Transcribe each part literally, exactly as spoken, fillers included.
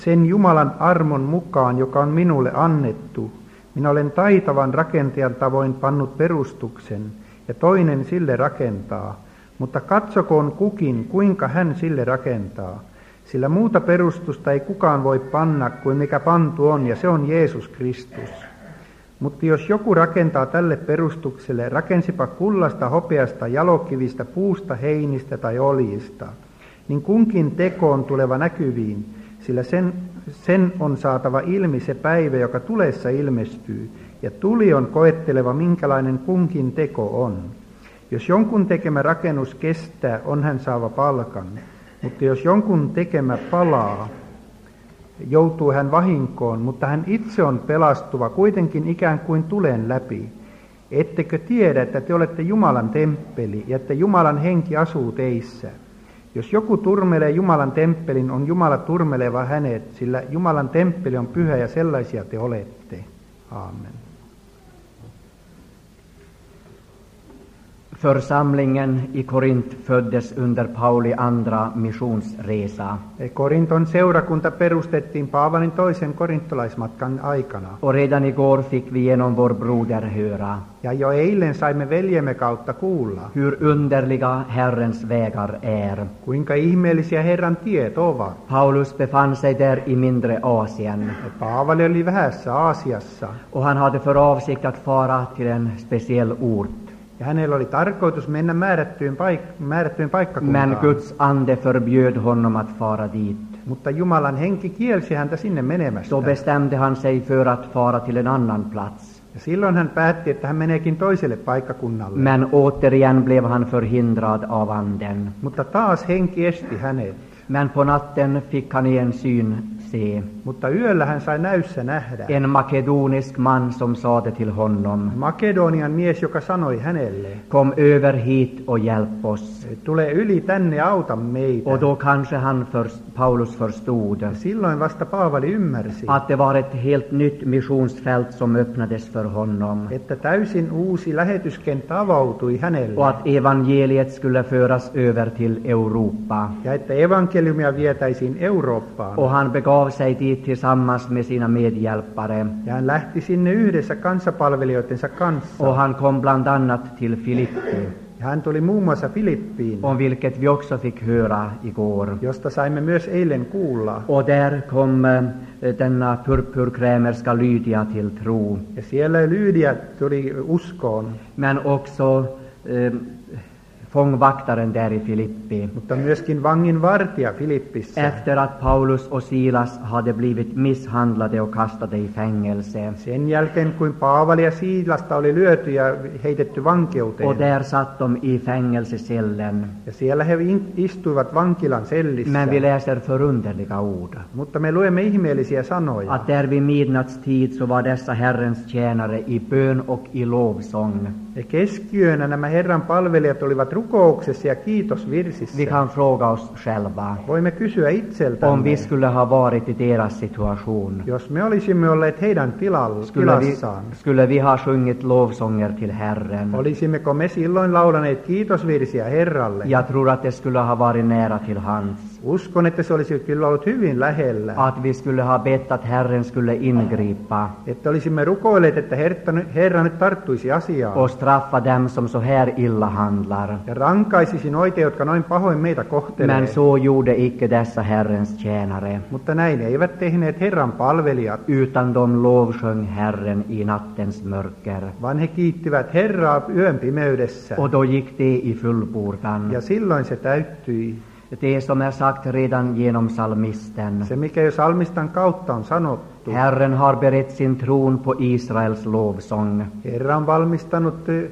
sen Jumalan armon mukaan, joka on minulle annettu. Minä olen taitavan rakentajan tavoin pannut perustuksen, ja toinen sille rakentaa. Mutta katsokoon kukin, kuinka hän sille rakentaa. Sillä muuta perustusta ei kukaan voi panna kuin mikä pantu on, ja se on Jeesus Kristus. Mutta jos joku rakentaa tälle perustukselle, rakensipa kullasta, hopeasta, jalokivistä, puusta, heinistä tai oljista, niin kunkin teko on tuleva näkyviin, sillä sen, sen on saatava ilmi se päivä, joka tulessa ilmestyy, ja tuli on koetteleva, minkälainen kunkin teko on. Jos jonkun tekemä rakennus kestää, on hän saava palkan, mutta jos jonkun tekemä palaa, joutuu hän vahinkoon, mutta hän itse on pelastuva kuitenkin ikään kuin tulen läpi. Ettekö tiedä, että te olette Jumalan temppeli ja että Jumalan henki asuu teissä? Jos joku turmelee Jumalan temppelin, on Jumala turmeleva hänet, sillä Jumalan temppeli on pyhä ja sellaisia te olette. Amen. Församlingen i Korint föddes under Pauli andra missionsresa. Korinton seurakunta perustettiin Paavalin toisen korintolaismatkan aikana. Och redan igår fick vi genom vår broder höra Ja jo eilen saimme veljemme kautta kuulla, hur underliga Herrens vägar är. kuinka ihmeellisiä Herran tiet ovat. Paulus befann sig där i mindre Asien Paavali oli vähässä Aasiassa, och han hade för avsikt att fara till en speciell ort. ja hänellä oli tarkoitus mennä määrättyyn, paik- määrättyyn Men paikkakuntaan. Guds ande förbjöd honom att fara dit. Mutta Jumalan henki kielsi häntä sinne menemästä. Då bestämde han sig för att fara till en annan plats. Ja silloin hän päätti, että hän meneekin toiselle paikkakunnalle. Men återigen blev han förhindrad av anden. Mutta taas henki esti hänet. Men på natten fick han i en syn se Mutta yöllä hän sai näyssä nähdä en makedonisk man som sade till honom: Makedonian mies, joka sanoi hänelle, kom över hit och hjälp oss. tule yli tänne ja auta meitä. Och då kanske han för, Paulus förstod Silloin vasta Paavali ymmärsi, att det var ett helt nytt missionsfält som öppnades för honom että täysin uusi lähetyskenttä avautui hänelle. och att evangeliet skulle föras över till Europa. Ja että evankeliumia vietäisiin Eurooppaan. Och han begav sig dit tillsammans med sina medhjälpare. Ja hän lähti sinne yhdessä kanssapalvelijoitensa kanssa. Och han kom bland annat till Filippi, Ja hän tuli muun muassa Filippiin, om vilket vi också fick höra igår. josta saimme myös eilen kuulla. Och där kom eh, denna purpurkrämerska Lydia till tro. Ja siellä Lydia tuli uskoon, Men också eh, fångvaktaren där i Filippi. mutta myöskin vangin vartija Filippissä. Efter att Paulus och Silas hade blivit misshandlade och kastade i fängelse. Sen jälkeen, kuin Paavali ja Siilasta oli lyöty ja heitetty vankeuteen. Och där satt de i fängelsecellen. Ja siellä he in- istuivat vankilan sellissä. Men vi läser förunderliga ord. Mutta me luemme ihmeellisiä sanoja. Att där vid midnattstid så var dessa Herrens tjänare i bön och i lovsång. Ja keskiyönä nämä Herran palvelijat olivat rukouksessa ja kiitosvirsissä. Vi kan fråga oss själva Voimme kysyä om itseltämme, vi skulle ha varit i deras situation. jos me olisimme olleet heidän tilalla, Skulle vi, tilassaan, skulle vi ha sjungit lovsånger till Herren? olisimmeko me silloin laulaneet kiitosvirsiä Herralle? Jag tror att det skulle ha varit nära till hands. Uskon, että se olisi kyllä ollut hyvin lähellä. Att vi skulle ha bett att Herren skulle ingripa Että olisimme rukoilleet, että Herra, Herra nyt tarttuisi asiaan. och straffa dem som så här illa handlar. Ja rankaisisi noita, jotka noin pahoin meitä kohtelee. Men så gjorde icke dessa Herrens tjänare, Mutta näin eivät tehneet Herran palvelijat, utan de lovsjöng Herren i nattens mörker. vaan he kiittivät Herraa yön pimeydessä. Och då gick det i fullbordan. Ja silloin se täyttyi. Det som är sagt redan genom psalmisten. Se, mikä jo salmistan kautta on sanottu. Herren har berett sin tron på Israels lovsång. Herra on valmistanut eh,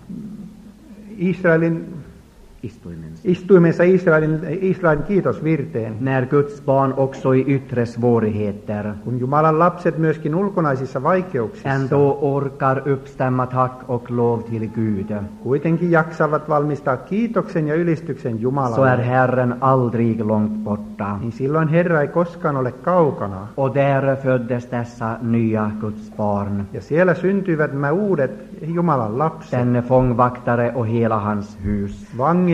Israelin Istuimensa. istuimensa Israelin, Israelin kiitosvirteen. När Guds barn också i yttre svårigheter Kun Jumalan lapset myöskin ulkonaisissa vaikeuksissa ändå orkar uppstämma tack och lov till Gud, kuitenkin jaksavat valmistaa kiitoksen ja ylistyksen så är Jumalalle, Herren aldrig långt borta. niin silloin Herra ei koskaan ole kaukana. Och där föddes dessa nya Guds barn. Ja siellä syntyivät nämä uudet Jumalan lapset, Denne fångvaktare och hela hans hus. vangin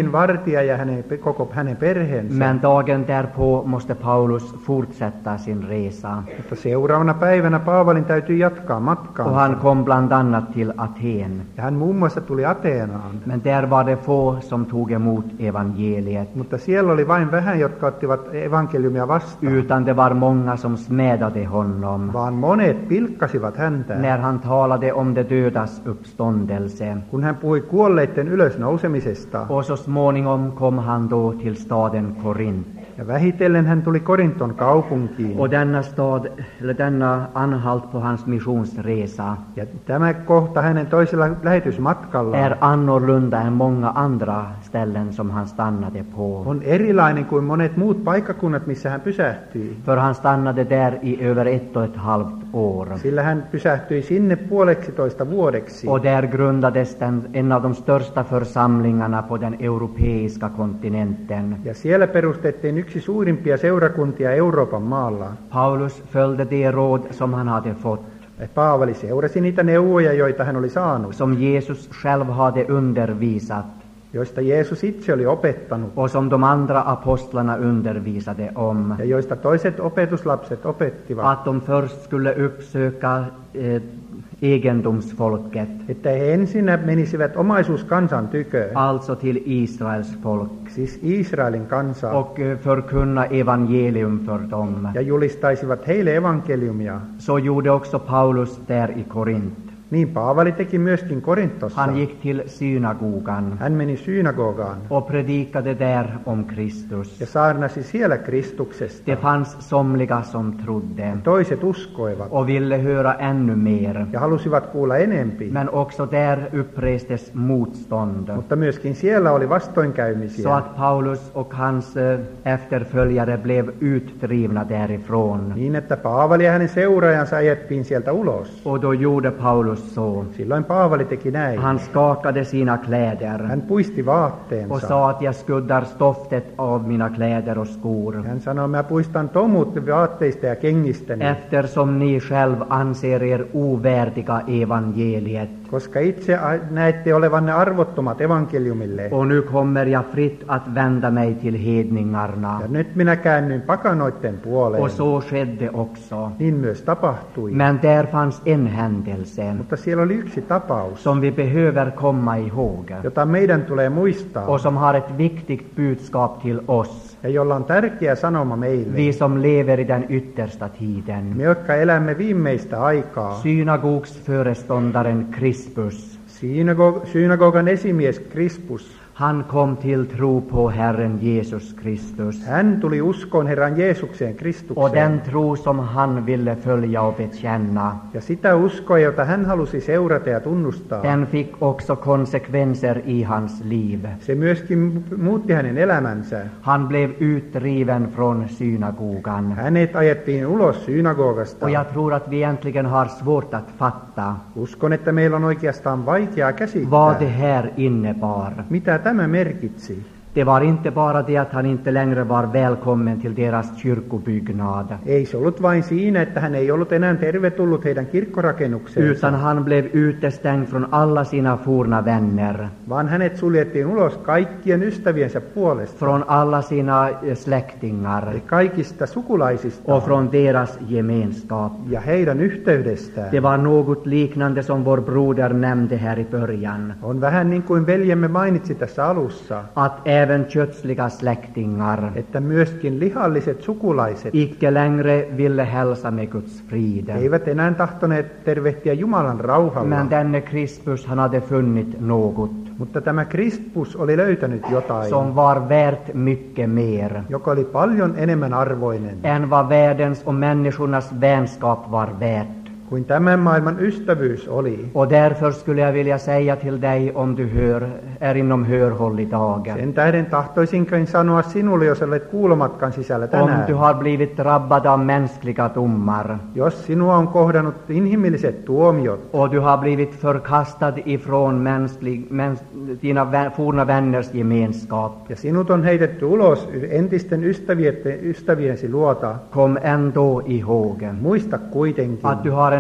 vangin vartija ja hänen, koko hänen perheensä. Men dagen därpå måste Paulus fortsätta sin resa. Mutta seuraavana päivänä Paavalin täytyy jatkaa Och matkaansa. han kom bland annat till Aten. Ja hän muun muassa tuli Ateenaan. Men där var det få som tog emot evangeliet. Mutta siellä oli vain vähän, jotka ottivat evankeliumia vastaan. Utan det var många som smädade honom. Vaan monet pilkkasivat häntä. När han talade om de dödas uppståndelse. Kun hän puhui kuolleiden ylösnousemisesta. Och så småningom kom han då till staden Korint. Ja vähitellen hän tuli Korinton kaupunkiin. Och denna stad, eller denna anhalt på hans missionsresa Ja tämä kohta hänen toisella lähetysmatkallaan är annorlunda än många andra ställen som han stannade på. on erilainen kuin monet muut paikkakunnat, missä hän pysähtyi. För han stannade där i över ett och ett halvt år. Sillä hän pysähtyi sinne puoleksitoista vuodeksi. Och där grundades den, en av de största församlingarna på den europeiska kontinenten. Ja siellä perustettiin yksi suurimpia seurakuntia Euroopan maalla. Paulus följde de råd som han hade fått, Paavali seurasi niitä neuvoja, joita hän oli saanut, som Jesus själv hade undervisat joista Jeesus itse oli opettanut och som de andra apostlarna undervisade om. ja joista toiset opetuslapset opettivat, Att de först skulle uppsöka eh, egendomsfolket, että he ensin menisivät omaisuuskansan tykö, alltså till Israels folk, siis Israelin kansaa, och eh, förkunna evangelium för dem. ja julistaisivat heille evankeliumia. Så gjorde också Paulus där i Korint. Niin Paavali teki myöskin Korintossa. Han gick till synagogan Hän meni synagogaan och predikade där om Kristus. ja saarnasi siellä Kristuksesta. Det fanns somliga som trodde Toiset uskoivat och ville höra ännu mer. ja halusivat kuulla enempi, Men också där upprestes motstånd. mutta myöskin siellä oli Så vastoinkäymisiä. att Paulus och hans eh, efterföljare blev utdrivna därifrån. Niin, että Paavali ja hänen seuraajansa ajettiin sieltä ulos. Och då gjorde Paulus så. Silloin Paavali teki näin. Han skakade sina kläder Hän puisti och vaatteensa. sa att jag skuddar stoftet av mina kläder och skor. Hän sanoi, mä puistan tomut vaatteista ja kengistäni, Eftersom ni själv anser er ovärdiga evangeliet. koska itse a- näette olevanne arvottomat evankeliumille. Och nu kommer jag fritt att vända mig till hedningarna. Ja nyt minä käännyin pakanoitten puoleen. Och så skedde också. Niin myös tapahtui. Men där fanns en händelse Mutta siellä oli yksi tapaus, som vi behöver komma ihåg jota meidän tulee muistaa och som har ett viktigt budskap till oss, ja jolla on tärkeä sanoma meille. vi som lever i den yttersta tiden. Me, jotka elämme viimeistä aikaa. Synagogsföreståndaren Crispus, Synago- synagogan esimies Krispus, han kom till tro på Herren Jesus Kristus. hän tuli uskoon Herran Jeesukseen Och Kristukseen. den tro som han ville följa och bekänna, Ja sitä uskoa, jota hän halusi seurata ja tunnustaa, den fick också konsekvenser i hans liv. se myöskin muutti hänen elämänsä. Han blev utdriven från synagogan. Hänet ajettiin ulos synagogasta. Och jag tror att vi egentligen har svårt att fatta Uskon, että meillä on oikeastaan vaikeaa käsittää, vad det här innebar. mitä tämä merkitsi. Det var inte bara det att han inte längre var välkommen till deras kyrkobyggnad, Ei se ollut vain siinä, että hän ei ollut enää tervetullut heidän kirkkorakennukseensa, utan han blev utestängd från alla sina forna vänner, vaan hänet suljettiin ulos kaikkien ystäviensä puolesta, från alla sina eh, släktingar eli kaikista sukulaisista och från deras gemenskap. ja heidän yhteydestään. Det var något liknande som vår broder nämnde här i början, On vähän niin kuin veljemme mainitsi tässä alussa, att även kötsliga släktingar että myöskin lihalliset sukulaiset icke längre ville hälsa med Guds frid. eivät enää tahtoneet tervehtiä Jumalan rauhalla, Men denne Crispus, han hade funnit något mutta tämä Krispus oli löytänyt jotain, som var värt mycket mer joka oli paljon enemmän arvoinen än vad världens och människornas vänskap var värt. kuin tämän maailman ystävyys oli. Och därför skulle jag vilja säga till dig, om du hör, är inom hörhåll idag, Sen tähden tahtoisinkin sanoa sinulle, jos olet kuulomatkan sisällä om tänään, du har blivit drabbad av mänskliga domar jos sinua on kohdannut inhimilliset tuomiot och du har blivit förkastad ifrån mänsklig, mäns, dina vä, forna vänners gemenskap, ja sinut on heitetty ulos entisten ystävien, ystäviensi luota, kom ändå ihåg muista kuitenkin, att du har en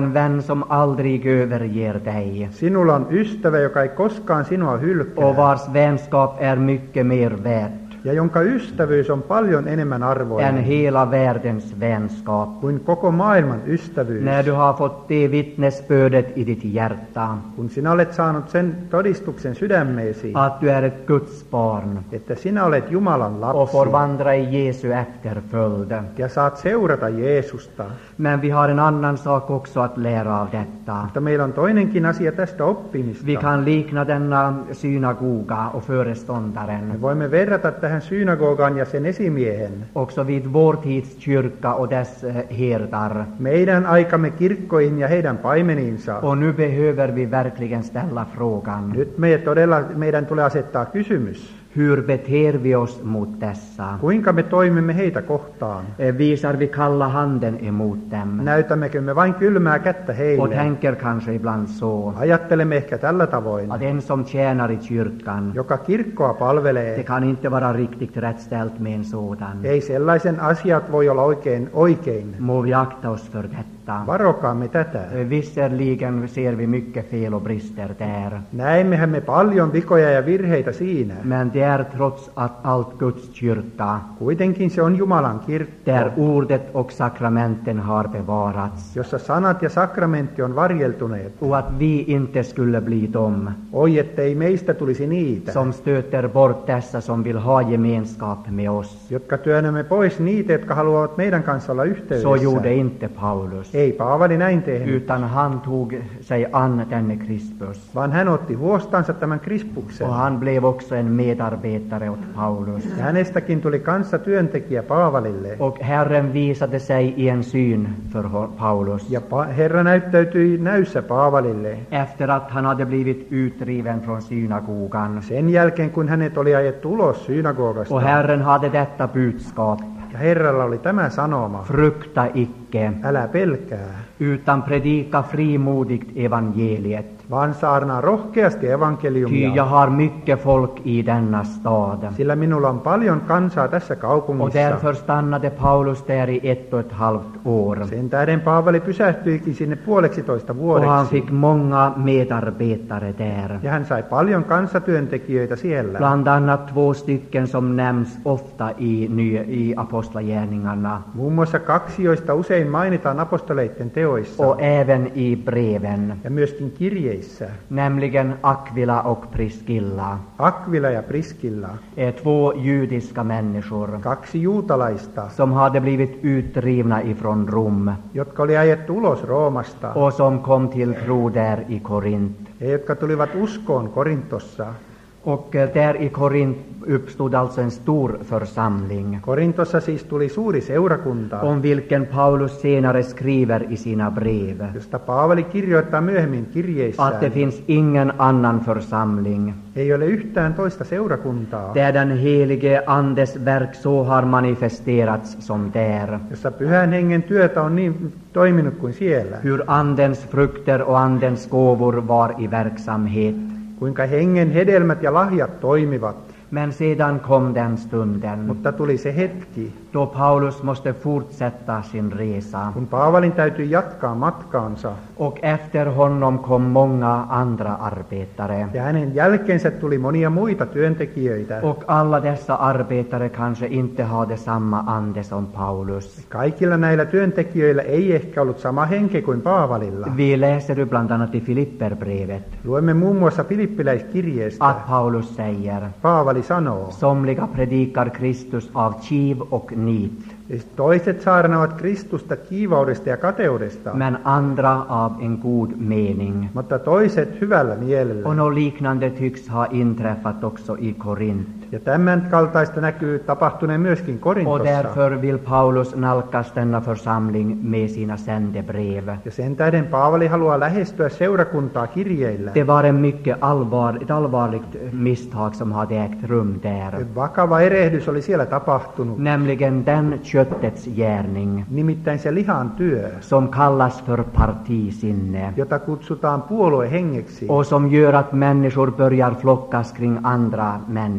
en vän som aldrig överger dig Sinulla on ystävä, joka ei koskaan sinua och hylkää, vars vänskap är mycket mer värt ja jonka ystävyys on paljon enemmän än arvoinen hela världens vänskap. kuin koko maailman ystävyys. När du har fått det vittnesbördet i ditt hjärta Kun sinä olet saanut sen todistuksen sydämeesi, att du är ett Guds barn että sinä olet Jumalan och lapsi får vandra i Jesu efterföljd. ja saat seurata Jeesusta. Men vi har en annan sak också att lära av detta. Mutta meillä on toinenkin asia tästä Vi oppimista. kan likna denna synagoga och föreståndaren Me voimme verrata tähän synagogan ja sen esimiehen, också vid vår tids kyrka och dess eh, herdar. meidän aikamme kirkkoihin ja heidän paimeniinsa. Och nu behöver vi verkligen ställa frågan: Nyt me todella, meidän tulee asettaa kysymys, hur beter vi oss mot dessa? kuinka me toimimme heitä kohtaan. Eh, Visar vi kalla handen emot dem? Näytämmekö me vain kylmää kättä Och heille? tänker kanske ibland så Ajattelemme ehkä tällä tavoin, att en som tjänar i kyrkan, joka kirkkoa det palvelee. kan inte vara riktigt rätt ställt med en sådan. Ei sellaisen asiat voi olla oikein oikein. Må vi akta oss för detta. Varokaamme tätä. Eh, Visserligen ser vi mycket fel och brister där, Näemmehän me paljon vikoja ja virheitä siinä. men det är trots att allt Guds kyrka, Kuitenkin se on Jumalan kirkko, där ordet och sakramenten har bevarats, jossa sanat ja sakramentti on varjeltuneet. och att vi inte skulle bli dem Oi, ettei meistä tulisi niitä, som stöter bort dessa som vill ha gemenskap med oss. jotka työnnämme pois niitä, jotka haluavat meidän kanssa olla Så yhteydessä. gjorde inte Paulus, Ei Paavali näin tehnyt, utan han tog sig an denne Krispus. vaan hän otti huostansa tämän Krispuksen. Och han blev också en medarbetare åt Paulus. Ja hänestäkin tuli kanssatyöntekijä Paavalille. Och Herren visade sig i en syn för ho- Paulus. Ja pa- Herra näyttäytyi näyssä Paavalille. Efter att han hade blivit utdriven från synagogan. Sen jälkeen, kun hänet oli ajettu ulos synagogasta. Och Herren hade detta budskap: Ja Herralla oli tämä sanoma, frukta icke, älä pelkää, utan predika frimodigt evangeliet. vaan saarnaa rohkeasti Ty jag evankeliumia, har mycket folk i denna stad. sillä minulla on paljon kansaa tässä Och kaupungissa. därför stannade Paulus där i ett och ett halvt år. Sen tähden Paavali pysähtyikin sinne puoleksitoista Och han vuodeksi. fick många medarbetare där. Ja hän sai paljon kanssatyöntekijöitä siellä. Bland annat två stycken som nämns ofta i, ny, i apostlagärningarna Muun muassa kaksi, joista usein mainitaan apostoleiden teoissa och även i breven, ja myöskin kirjeissä. nämligen Aquila och Priscilla, Akvila ja Priskilla, är två judiska människor kaksi juutalaista, som hade blivit utdrivna ifrån Rom jotka oli ajettu ulos Roomasta och som kom till tro där i Korint. ja jotka tulivat uskoon Korintossa. Och eh, där i Korint uppstod alltså en stor församling, Korintossa siis tuli suuri seurakunta, om vilken Paulus senare skriver i sina brev josta Paavali kirjoittaa myöhemmin att det kirjeissään. finns ingen annan församling Ei ole yhtään toista seurakuntaa, där den helige Andes verk så har manifesterats som där. jossa pyhän hengen työtä on niin toiminut kuin siellä. Hur Andens frukter och Andens gåvor var i verksamhet. Kuinka hengen hedelmät ja lahjat toimivat. Men sedan kom den stunden Mutta tuli se hetki, då Paulus måste fortsätta sin resa. kun Paavalin täytyi jatkaa matkaansa. Och efter honom kom många andra arbetare. Ja hänen jälkeensä tuli monia muita työntekijöitä. Och alla dessa arbetare kanske inte hade samma ande som Paulus. Kaikilla näillä työntekijöillä ei ehkä ollut sama henki kuin Paavalilla. Vi läser ju bland annat i Filipperbrevet Luemme muun muassa Filippiläiskirjeestä. att Paulus säger: Paavali sanoo, somliga predikar Kristus av kiv och nit, toiset saarnaavat Kristusta kiivaudesta ja kateudesta, men andra av en god mening. mutta toiset hyvällä Och mielellä. något liknande tycks ha inträffat också i Korint. Ja tämän kaltaista näkyy tapahtuneen myöskin Och Korintossa. därför vill Paulus nalkas denna församling med sina sändebrev. Ja sen tähden Paavali haluaa lähestyä seurakuntaa kirjeillä. Det var en mycket allvar, ett allvarligt misstag som hade ägt rum där. Vakava erehdys oli siellä tapahtunut, Nämligen den köttets gärning nimittäin se lihan työ, som kallas för partisinne jota kutsutaan puoluehengeksi, och som gör att människor börjar flockas kring andra människor.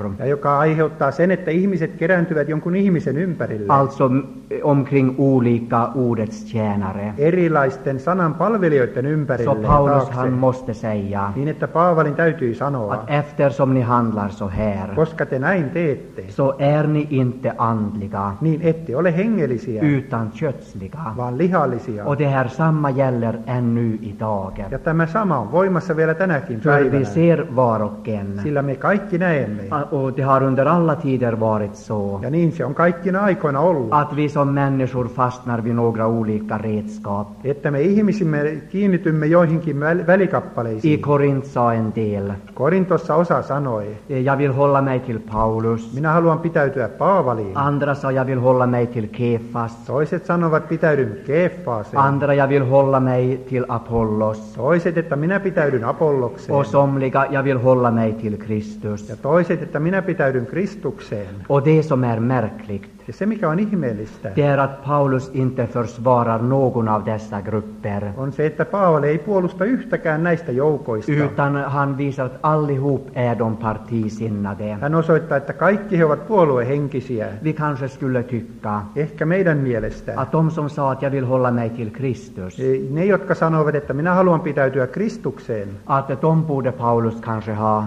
ja joka aiheuttaa sen, että ihmiset kerääntyvät jonkun ihmisen ympärille. Alltså omkring olika ordets tjänare. Erilaisten sanan palvelijoiden ympärille Så Paulus taakse. han måste säga Niin, että Paavalin täytyy sanoa, att eftersom ni handlar så här, koska te näin teette, så är ni inte andliga niin ette ole hengellisiä, utan kötsliga. vaan lihallisia. Och det här samma gäller ännu idag. Ja tämä sama on voimassa vielä tänäkin För vi päivänä, ser var och en. sillä me kaikki näemme, Och det har under alla tider varit så ja niin se on kaikkina aikoina ollut, att vi som människor fastnar vid några olika redskap. että me ihmisimme kiinnitymme joihinkin väl- I välikappaleisiin. Korint sa en del. Korintossa osa sanoi, Jag vill hålla mig till Paulus. minä haluan pitäytyä Paavaliin. Andra sa jag vill hålla mig till Kefas. Toiset sanovat pitäydyn Keeffaaseen. Andra jag vill hålla mig till Apollos. Toiset, että minä pitäydyn Apollokseen. Och somliga jag vill hålla mig till Kristus. Ja toiset, että minä pitäydyn Kristukseen. Och det som är märkligt, Ja se, mikä on ihmeellistä, det är att Paulus inte försvarar någon av dessa grupper, on se, että Paavali ei puolusta yhtäkään näistä joukoista. utan han visar att allihop är de partisinnade. Hän osoittaa, että kaikki he ovat puoluehenkisiä. Vi kanske skulle tycka Ehkä meidän mielestä. att de som sa att jag vill hålla mig till Kristus, Ne, jotka sanovat, että minä haluan pitäytyä Kristukseen, att de borde Paulus kanske ha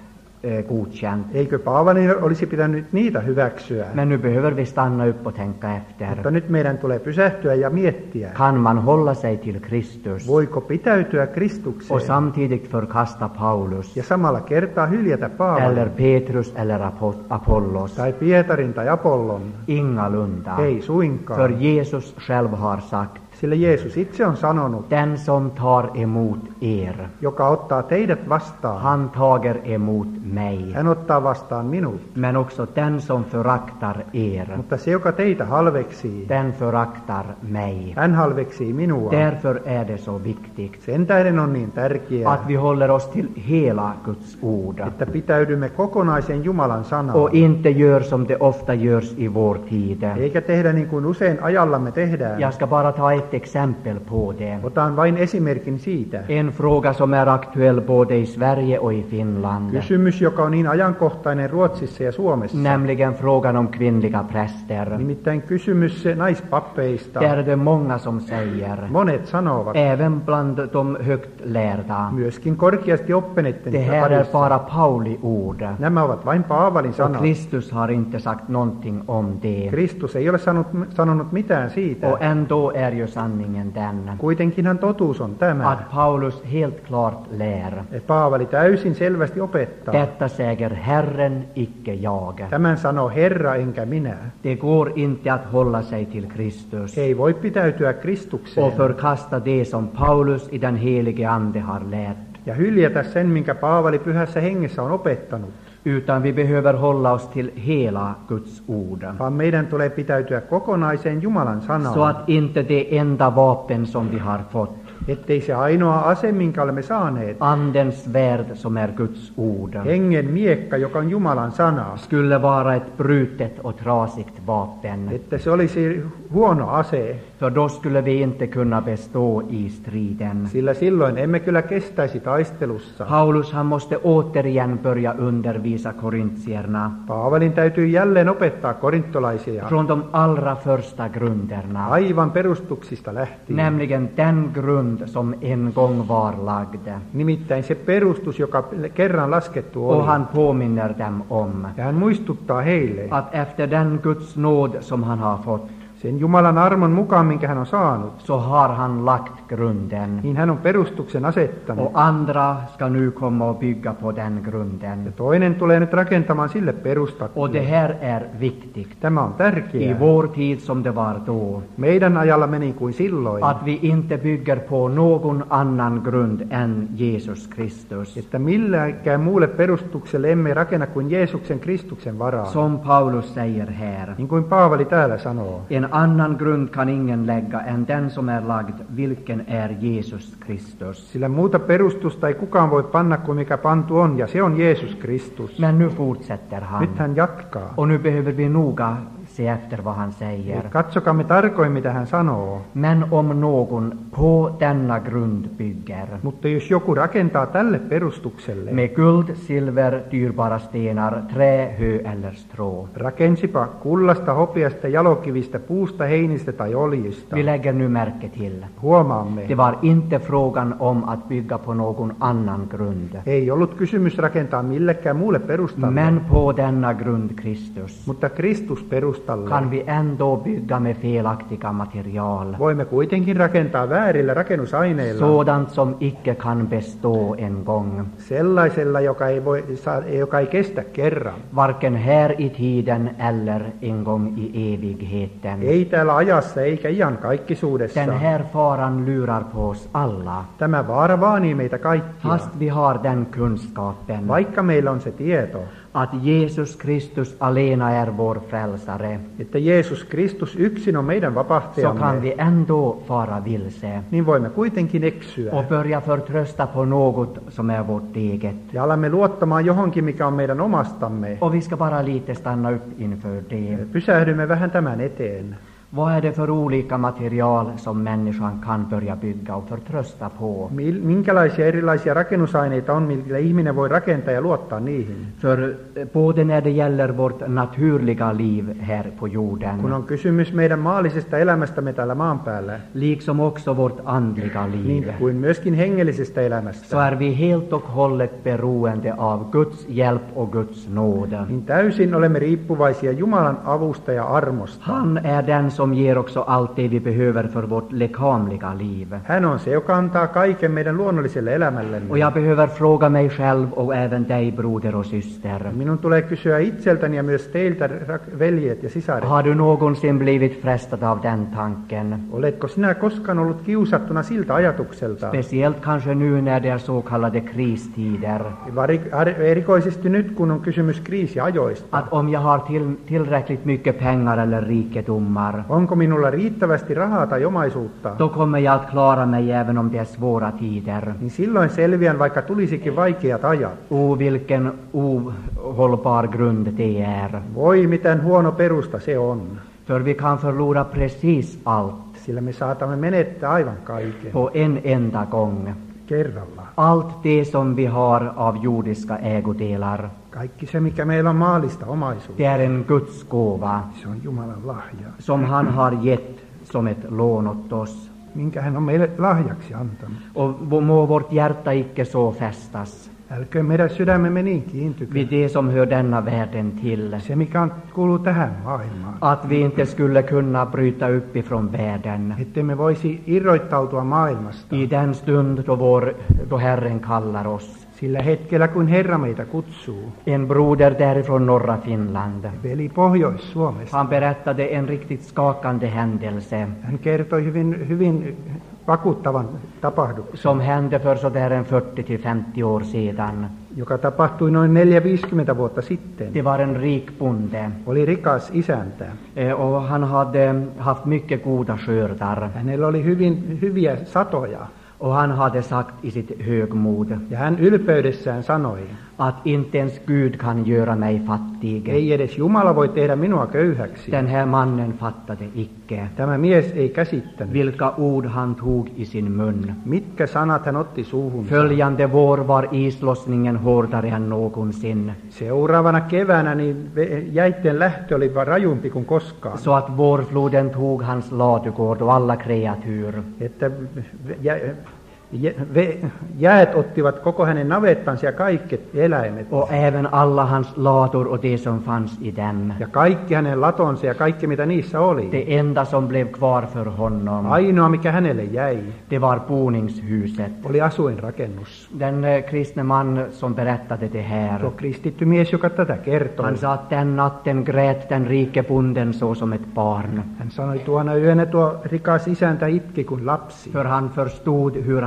eh, godkänt. eikö Paavali olisi pitänyt niitä hyväksyä? Men nu behöver vi stanna upp och tänka efter. Mutta nyt meidän tulee pysähtyä ja miettiä, Kan man hålla sig till Kristus voiko pitäytyä och Kristukseen samtidigt förkasta Paulus ja samalla kertaa hyljätä Paavalin eller Petrus eller Apo- Apollos? tai Pietarin tai Apollon? Ingalunda. Ei För suinkaan, Jesus själv har sagt, sillä Jeesus itse on sanonut, den som tar emot er, joka ottaa teidät vastaan, han tager emot mig. hän ottaa vastaan minut. Men också den som föraktar er, Mutta se, joka teitä halveksii, den föraktar mig. hän halveksii minua. Därför är det så viktigt Sen tähden on niin tärkeää, att vi håller oss till hela Guds ord että pitäydymme kokonaisen Jumalan sanaan, och inte gör som det ofta görs i vår tid. eikä tehdä niin kuin usein ajallamme tehdään. Jag ska bara ta ett exempel på det. Otan vain esimerkin siitä. En fråga som är aktuell både i Sverige och i Finland, Kysymys, joka on niin ajankohtainen Ruotsissa ja Suomessa. nämligen frågan om kvinnliga präster. Nimittäin kysymys naispappeista. Där är det många som säger, Monet sanovat, även bland de högt lärda, myöskin korkeasti oppineiden det här är parissa, bara Pauli ord. nämä ovat vain Paavalin Och sanat. Kristus har inte sagt någonting om det. Kristus ei ole sanonut, sanonut mitään siitä. Och ändå är ju sanningen den Kuitenkinhan totuus on tämä, att Paulus helt klart lär. että Paavali täysin selvästi opettaa. Detta säger Herren, icke jag. Tämän sanoo Herra enkä minä. Det går inte att hålla sig till Kristus Ei voi pitäytyä och Kristukseen förkasta det som Paulus i den helige Ande har lärt, ja hyljätä sen, minkä Paavali pyhässä hengessä on opettanut, utan vi behöver hålla oss till hela Guds ord, vaan meidän tulee pitäytyä kokonaiseen Jumalan så sanaan, att inte det enda vapen som vi har fått, ettei se ainoa ase, minkä olemme saaneet, Andens svärd som är Guds ord, hengen miekka, joka on Jumalan sana, skulle vara ett brutet och trasigt vapen. että se olisi huono ase, För då skulle vi inte kunna bestå i striden. sillä silloin emme kyllä kestäisi taistelussa. Paulus han måste återigen börja undervisa korintierna Paavalin täytyy jälleen opettaa korintolaisia från de allra första grunderna, aivan perustuksista lähtien. nämligen den grund som en gång var lagd. Nimittäin se perustus, joka kerran laskettu Och oli. han påminner dem om Ja hän muistuttaa heille, att efter den Guds nåd som han har fått, sen Jumalan armon mukaan, minkä hän on saanut, så har han lagt grunden. niin hän on perustuksen asettanut. Och andra ska nu komma och bygga på den grunden. Ja toinen tulee nyt rakentamaan sille Och det perustalle. här är viktigt Tämä on i tärkeää. vår tid som det var då. Meidän ajallamme niin kuin silloin, Att vi inte bygger på någon annan grund än Jesus Kristus. että millekään muulle perustukselle emme rakenna kuin Jeesuksen Kristuksen varaan. Som Paulus säger här, Niin kuin Paavali täällä sanoo. en annan grund kan ingen lägga än den som är lagd, vilken är Jesus Kristus. Sillä muuta perustusta ei kukaan voi panna kuin mikä pantu on, ja se on Jeesus Kristus. Men nu fortsätter han. Nyt hän jatkaa. Och nu behöver vi noga se efter vad han säger. Katsokaamme tarkoin, mitä hän sanoo. Men om någon på denna grund bygger, Mutta jos joku rakentaa tälle perustukselle, med guld, silver, dyrbara stenar, trä, hö eller strå. rakensipa kullasta, hopeasta, jalokivistä, puusta, heinistä tai oljista. Vi lägger nu märke till. Huomaamme, Det var inte frågan om att bygga på någon annan grund. ei ollut kysymys rakentaa millekään muulle perustalle, Men på denna grund, Kristus, mutta Kristus perustalle kan vi ändå bygga med felaktiga material. voimme kuitenkin rakentaa väärillä rakennusaineilla, Sådant som icke kan bestå en gång. sellaisella, joka ei, voi, saa- joka ei kestä kerran. Varken här i tiden eller en gång i evigheten. Ei täällä ajassa eikä iankaikkisuudessa. Den här faran lurar på oss alla. Tämä vaara vaanii meitä kaikkia, Fast vi har den kunskapen vaikka meillä on se tieto, att Jesus Kristus alena är vår frälsare, että Jeesus Kristus yksin on meidän så kan vapahtajamme, vi ändå fara vilse niin voimme kuitenkin eksyä. och börja förtrösta på något som är vårt eget. Ja alamme luottamaan johonkin, mikä on meidän omastamme. Och vi ska bara lite stanna upp inför det. Pysähdymme vähän tämän eteen. Vad är det för olika material som människan kan börja bygga och förtrösta på? Mil- Minkälaisia erilaisia rakennusaineita on, millä ihminen voi rakentaa ja luottaa niihin? För eh, både när det gäller vårt naturliga liv här på Kun jorden, on kysymys meidän maallisesta elämästämme täällä maan päällä, liksom också vårt andliga liv, niin kuin myöskin hengellisestä så elämästä, är vi helt och hållet beroende av Guds hjälp och Guds nåd. niin täysin olemme riippuvaisia Jumalan avusta ja armosta. Han är den som ger också allt det vi behöver för vårt lekamliga liv. Hän on se, joka antaa kaiken meidän luonnolliselle Och elämällemme. jag behöver fråga mig själv och även dig, broder och syster. Minun tulee kysyä itseltäni ja myös teiltä, rak- veljet ja sisaret. Har du någonsin blivit frestad av den tanken? Oletko sinä koskaan ollut kiusattuna siltä ajatukselta? Speciellt kanske nu när det är så kallade kristider. Vari- ar- Erikoisesti nyt, kun on kysymys kriisiajoista. Att om jag har till, tillräckligt mycket pengar eller rikedomar, Onko minulla riittävästi rahaa tai omaisuutta? då kommer jag att klara mig även om det är svåra tider. Niin silloin selviän, vaikka tulisikin vaikeat ajat. O, vilken ohållbar grund det är. Voi, miten huono perusta se on. För vi kan förlora precis allt Sillä me saatamme menettää aivan kaiken på en enda gång. kerralla. Allt det som vi har av jordiska ägodelar, Kaikki se, mikä meillä on maallista omaisuutta, det är en Guds gåva se on Jumalan lahja, som han har gett som ett lån åt oss. minkä hän on meille lahjaksi antanut. Och må vårt hjärta icke så fästas Älköön meidän sydämemme niin kiintykö. vid det som hör denna världen till, Se, mikä on, kuuluu tähän maailmaan. att vi inte skulle kunna bryta upp ifrån världen Että me voisi irroittautua maailmasta. i den stund då, vår, då Herren kallar oss. Sillä hetkellä, kun Herra meitä kutsuu. En broder därifrån norra Finland, Veli Pohjois-Suomesta. han berättade en riktigt skakande händelse Hän kertoi hyvin, hyvin vakuuttavan tapahduksen, som hände för sådär en fyrtio till femtio år sedan. joka tapahtui noin neljäkymmentä viisikymmentä vuotta sitten. Det var en rik bonde Oli rikas isäntä. eh, och han hade haft mycket goda skördar. Hänellä oli hyvin hyviä satoja. Och han hade sagt i sitt högmod Ja hän ylpeydessään sanoi, att inte ens Gud kan göra mig fattig. ei edes Jumala voi tehdä minua köyhäksi. Den här mannen fattade icke Tämä mies ei käsittänyt. vilka ord han tog i sin mun. Mitkä sanat hän otti suuhunsa. Följande vår var islossningen hårdare än någonsin, Seuraavana keväänä niin ve- jäitten lähtö oli vaan rajumpi kuin koskaan. så att vårfloden tog hans ladugård och alla kreatur. Että jä, jä, ve, jäät ottivat koko hänen navettansa ja kaikki eläimet. Och även alla hans lador och det som fanns i dem. Ja kaikki hänen latonsa ja kaikki mitä niissä oli. Det enda som blev kvar för honom, Ainoa mikä hänelle jäi det var boningshuset. oli asuinrakennus. Den eh, kristne man som berättade det här, Tuo kristitty mies, joka tätä kertoi. han sa att den natten grät den rike bonden så som ett barn. Hän sanoi, tuona yönä tuo rikas isäntä itki kuin lapsi. För han förstod hur han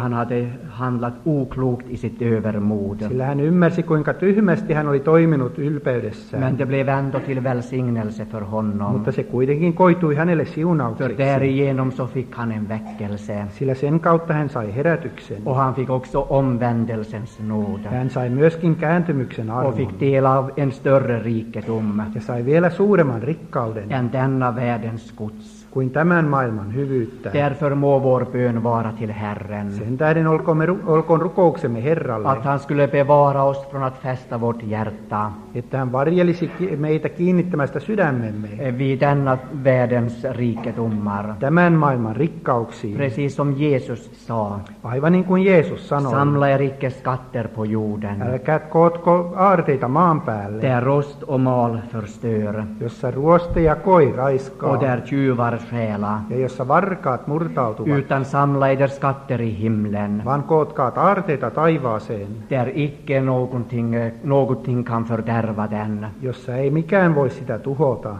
han hade handlat oklokt i sitt övermod. Sillä hän ymmärsi, kuinka tyhmästi hän oli toiminut ylpeydessään. Men det blev ändå till välsignelse för honom. Mutta se kuitenkin koitui hänelle För siunaukseksi. därigenom så fick han en väckelse. Sillä sen kautta hän sai herätyksen. Och han fick också omvändelsens nåd. Hän sai myöskin kääntymyksen Och armon. fick del av en större rikedom Ja sai vielä suuremman rikkauden än denna världens gods. kuin tämän maailman hyvyyttä. Därför må vår bön vara till Herren. Sen tähden olkoon, olkoon rukouksemme Herralle, Att han skulle bevara oss från att fästa vårt hjärta että hän varjelisi ki- meitä kiinnittämästä sydämemme vid denna världens rikedomar. tämän maailman rikkauksiin. Precis som Jesus sa, Aivan niin kuin Jeesus sanoi, samla er icke skatter på jorden, älkää kootko aarteita maan päälle, där rost och mal förstör, jossa ruoste ja koi raiskaa, och där tjuvar stjäla, ja jossa varkaat murtautuvat, utan samla eder skatter i himlen, vaan kootkaat aarteita taivaaseen, där icke någonting, någonting kan fördärva den. jossa ei mikään voi sitä tuhota.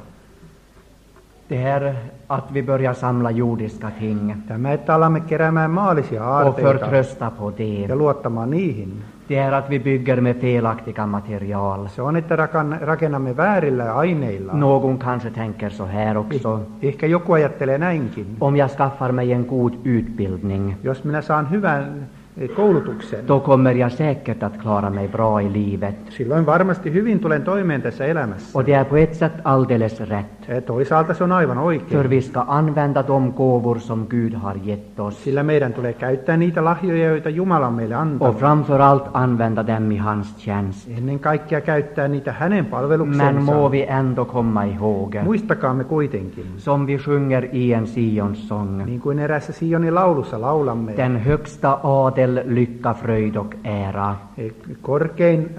Det här att vi börjar samla jordiska ting Tämä, että alamme keräämään maallisia och aarteita förtrösta på det. ja luottamaan niihin, Det är att vi bygger med felaktiga material. se on, että rakan- rakennamme väärillä aineilla. Någon kanske tänker så här också. Ehkä joku ajattelee näinkin. Om jag skaffar mig en god utbildning, Jos minä saan hyvän eh, koulutuksen, då kommer jag säkert att klara mig bra i livet. silloin varmasti hyvin tulen toimeen tässä elämässä. Och det är på ett sätt alldeles rätt. Eh, Toisaalta se on aivan För oikein, vi ska använda de gåvor som Gud har gett oss. sillä meidän tulee käyttää niitä lahjoja, joita Jumala on meille Och antanut. framför allt använda dem i hans tjänst. Ennen kaikkea käyttää niitä hänen Men må palvelukseensa. vi ändå komma ihåg, Muistakaamme kuitenkin, som vi sjunger i en Sions-sång, niin kuin erässä Sionin laulussa laulamme, den högsta adel, lycka, fröjd och ära eh, korkein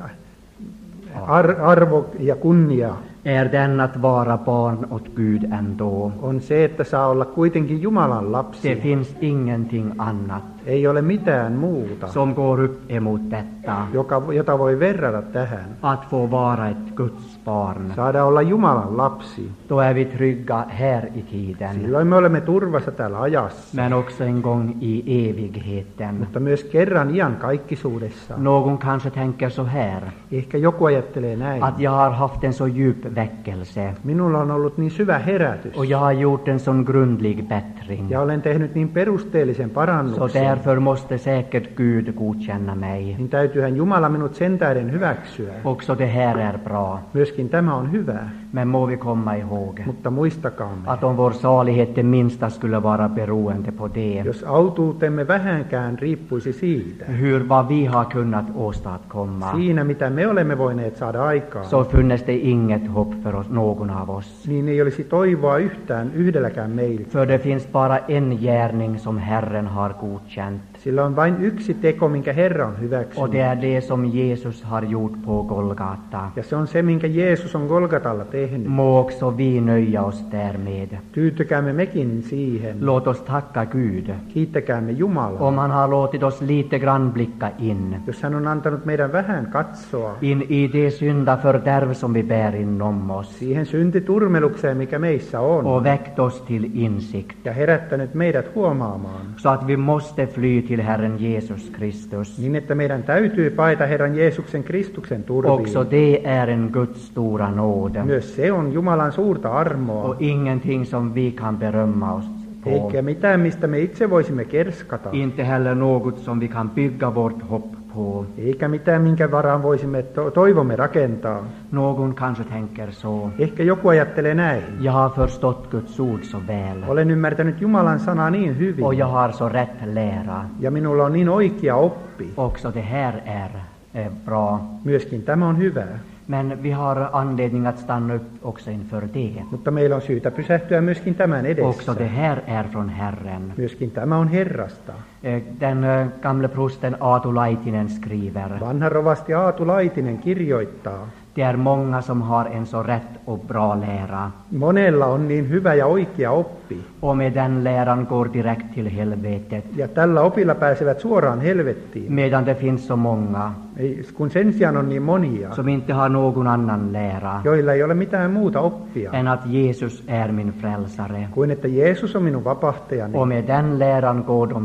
ar- arvo ja kunnia är den att vara barn åt Gud ändå. on se, että saa olla kuitenkin Jumalan Det lapsi. finns ingenting annat Ei ole mitään muuta, som går upp emot detta. joka, jota voi verrata tähän. Att få vara ett Guds barn. Saada olla Jumalan lapsi. Då är vi trygga här i tiden, Silloin me olemme turvassa täällä ajassa, men också en gång i evigheten. mutta myös kerran ian kaikkisuudessa. Någon kanske tänker så här, Ehkä joku ajattelee näin. att jag har haft en så djup väckelse Minulla on ollut niin syvä herätys och jag har gjort en sån grundlig bättring. ja olen tehnyt niin perusteellisen Så parannuksen, därför måste säkert Gud godkänna mig. niin täytyyhän Jumala minut sen tähden hyväksyä. Också det här är bra. Myöskin tämä on hyvä, Men må vi komma ihåg mutta muistakaamme, att om vår salighet det minsta skulle vara beroende på det, jos autuutemme vähänkään riippuisi siitä, hur vad vi har kunnat åstadkomma, siinä mitä me olemme voineet saada aikaan, så funnes det inget hopp för oss, någon av oss. niin ei olisi toivoa yhtään yhdelläkään meiltä. För det finns bara en gärning som Herren har godkänt. Sillä on vain yksi teko, minkä Herra on Och hyväksynyt. det är det som Jesus har gjort på Golgata. Ja se on se, minkä Jeesus on Golgatalla tehnyt. Må också vi nöja oss därmed. Tyytykäämme mekin siihen. Låt oss tacka Gud. Kiittäkäämme Jumalaa. Om han har låtit oss lite grann blicka in. Jos hän on antanut meidän vähän katsoa In i det syndafördärv som vi bär inom oss. siihen syntiturmelukseen, mikä meissä on, Och väckt oss till insikt. ja herättänyt meidät huomaamaan, Så att vi måste fly till Herren Jesus Kristus. niin että meidän täytyy paeta Herran Jeesuksen Kristuksen turviin. Också det är en Guds stora nåd. Myös se on Jumalan suurta armoa, Och ingenting som vi kan berömma oss på. eikä mitään, mistä me itse voisimme kerskata, Inte heller något som vi kan bygga vårt hopp på. eikä mitään, minkä varaan voisimme to- toivomme rakentaa. Någon kanske tänker så. Ehkä joku ajattelee näin. Jag har förstått Guds ord så väl. Olen ymmärtänyt Jumalan sanaa niin hyvin, Och jag har så rätt lära. ja minulla on niin oikea oppi. Också det här är eh, bra. Myöskin tämä on hyvä, Men vi har anledning att stanna upp också inför det. mutta meillä on syytä pysähtyä myöskin tämän edessä. Också det här är från Herren. Myöskin tämä on Herrasta. Eh, Den eh, gamle prosten Aatu Laitinen skriver. Vanha rovasti Aatu Laitinen kirjoittaa, Det är många som har en så rätt och bra lära. monella on niin hyvä ja oikea oppi, Och med den läran går direkt till helvetet. ja tällä opilla pääsevät suoraan helvettiin. Medan det finns så många Ei, kun sen sijaan on niin monia, som inte har någon annan lära joilla ei ole mitään muuta oppia, än att Jesus är min frälsare. kuin että Jeesus on minun vapahtajani. Och med den läran går de till himlen.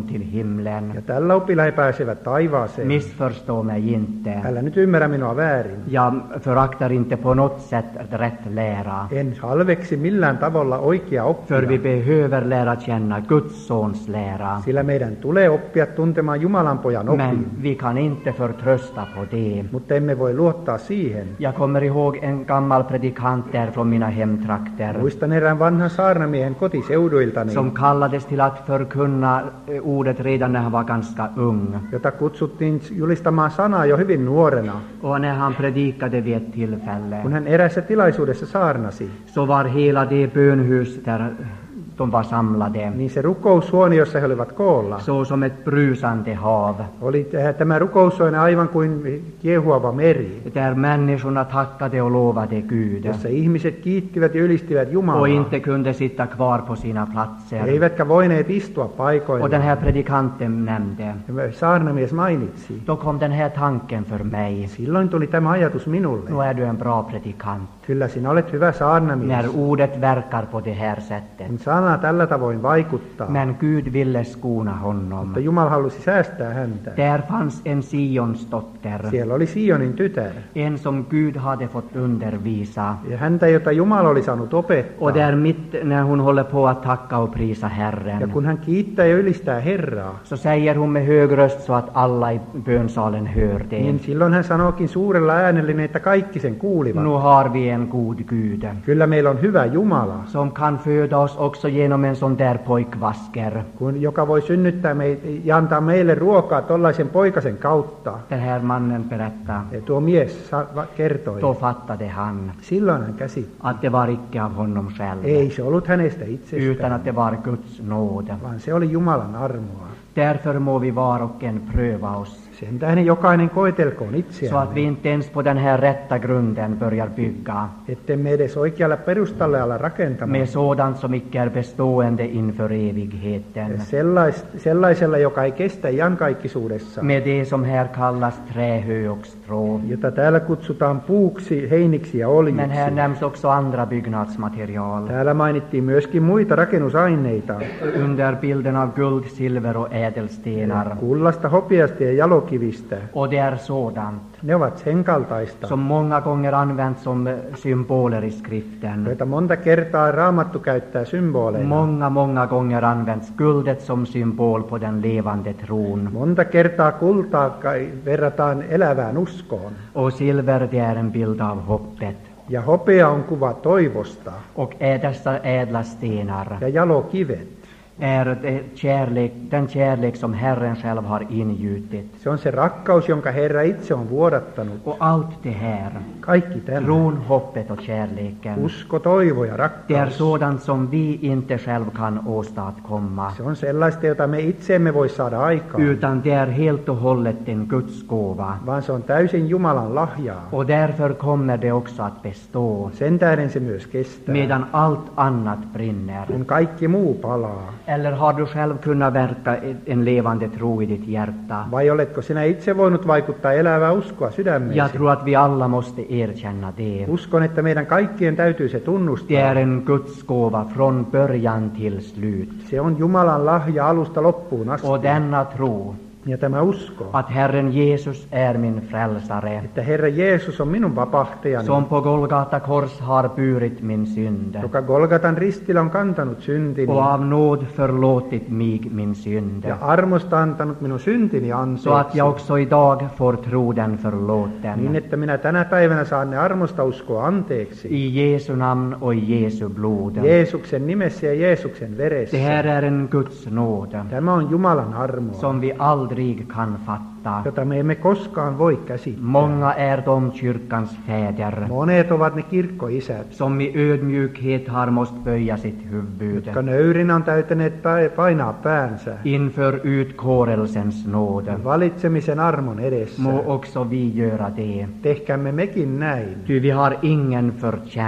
himlen. Ja tällä opilla he pääsevät taivaaseen. Missförstå mig inte. Älä nyt ymmärrä minua väärin. Jag föraktar inte på något sätt rätt lära. En halveksi millään tavalla oikea oppia. För vi behöver lära känna Guds sons lära. Sillä meidän tulee oppia tuntemaan Jumalan pojan Men opin. vi kan inte förtrösta på det. Mutta emme voi luottaa siihen. Jag kommer ihåg en gammal predikant där från mina hemtrakter Muistan erään vanhan saarnamiehen kotiseuduiltani, som kallades till att förkunna eh, ordet redan när han var ganska ung. jota kutsuttiin julistamaan sanaa jo hyvin nuorena. Och när han predikade vid ett tillfälle Kun hän erässä tilaisuudessa saarnasi, så var hela det bönhus där de var samlade niin se rukoushuone, jossa he olivat koolla, så som ett brusande hav. oli tämä rukoushuone aivan kuin kiehuava meri, Där människorna tackade och lovade Gud jossa ihmiset kiittivät ja ylistivät och Jumalaa. inte kunde sitta kvar på sina platser. Eivätkä voineet istua Och den paikoillaan. här predikanten nämnde. Ja saarnamies mainitsi. Då kom den här tanken för mig. Silloin tuli tämä ajatus minulle. Nu är du en bra predikant. Kyllä sinä olet hyvä saarnamies. När ordet verkar på det här sättet. Kun sana tällä tavoin vaikuttaa. Men Gud ville skona honom. Mutta Jumala halusi säästää häntä. Där fanns en Sionsdotter. Siellä oli Sionin tytär. En som Gud hade fått undervisa. Ja häntä, jota Jumala oli saanut opettaa. Och där mitt när hon håller på att tacka och prisa Ja Herren, kun hän kiittää ja ylistää Herraa, så säger hon med hög röst så att alla i bönsalen hör det. niin silloin hän sanookin suurella äänellä, niin että kaikki sen kuulivat. Nu har vi en god Gud Kyllä meillä on hyvä Jumala, som kan föda oss också genom en sån där pojkvasker. kun, joka voi synnyttää meitä ja antaa meille ruokaa tollaisen poikasen kautta. Den här mannen berättar. Ja tuo mies sa- va- kertoi. Då fattade han Silloin hän käsitti. att det var icke av honom själv, Ei se ollut hänestä utan itsestään, att det var Guds nåd. vaan se oli Jumalan armoa. Därför må vi var och en pröva oss, Sen tähden jokainen koetelkoon så att itseään, vi inte ens på den här rätta grunden börjar bygga ettemme edes oikealla perustalle ala rakentamaan. med sådant som icke är bestående inför evigheten, Sellais, sellaisella, joka ei kestä iankaikkisuudessa, med det som här kallas trähö och strå. jota täällä kutsutaan puuksi, heiniksi ja Men här oljiksi. nämns också andra byggnadsmaterial Täällä mainittiin myöskin muita rakennusaineita, under bilden av guld, silver och ädelstenar. kullasta, hopeasta ja jalokivistä. Och det är sådant Ne ovat sen kaltaista, som många gånger används som symboler i skriften. joita monta kertaa Raamattu käyttää symboleina. Många, många gånger används guldet som symbol på den levande tron. Monta kertaa kultaa kai verrataan elävään uskoon. Och silver, det är en bild av hoppet. Ja hopea on kuva toivosta. Och är dessa ädla stenar Ja jalokivet, är det kärlek, den kärlek som Herren själv har ingjutit. se on se rakkaus, jonka Herra itse on vuodattanut. Och allt det här, Kaikki tämä. tron, hoppet och kärleken, Usko, toivo ja det är rakkaus. sådant som vi inte själv kan åstadkomma, Se on sellaista, jota me itse emme voi saada aikaan, utan det är helt och hållet en Guds gåva. vaan se on täysin Jumalan lahjaa. Och därför kommer det också att bestå, Sen tähden se myös kestää, medan allt annat brinner. kun kaikki muu palaa. Eller har du själv kunnat verka en levande tro i ditt hjärta? Vai oletko sinä itse voinut vaikuttaa elävää uskoa Jag sydämeesi? tror att vi alla måste erkänna det. Uskon, että meidän kaikkien täytyy se Det tunnustaa. är en Guds gåva från början till slut. Se on Jumalan lahja alusta loppuun asti. Och denna tro, Ja tämä usko, att Herren Jesus är min frälsare, että Herra Jeesus on minun vapahtajani, som på Golgata kors har burit min synd joka Golgatan ristillä on kantanut syntini och av nåd förlåtit mig min synd, ja armosta antanut minun syntini så att anteeksi, jag också idag får tro den niin förlåten. että minä tänä päivänä saan ne armosta uskoa anteeksi. I Jesu namn och i Jesu blod. Jeesuksen nimessä ja Jeesuksen veressä. Det här är en Guds nåd Tämä on Jumalan armoa, som vi aldrig kan fatta. jota me emme koskaan voi käsittää. Många är de kyrkans fäder Monet ovat ne kirkkoisät, som i ödmjukhet har måst böja sitt huvud jotka nöyrinä on täytäneet pa- painaa päänsä inför utkårelsens nåd. valitsemisen armon edessä. Må också vi göra det. Tehkäämme mekin näin, Ty vi har ingen förtjänst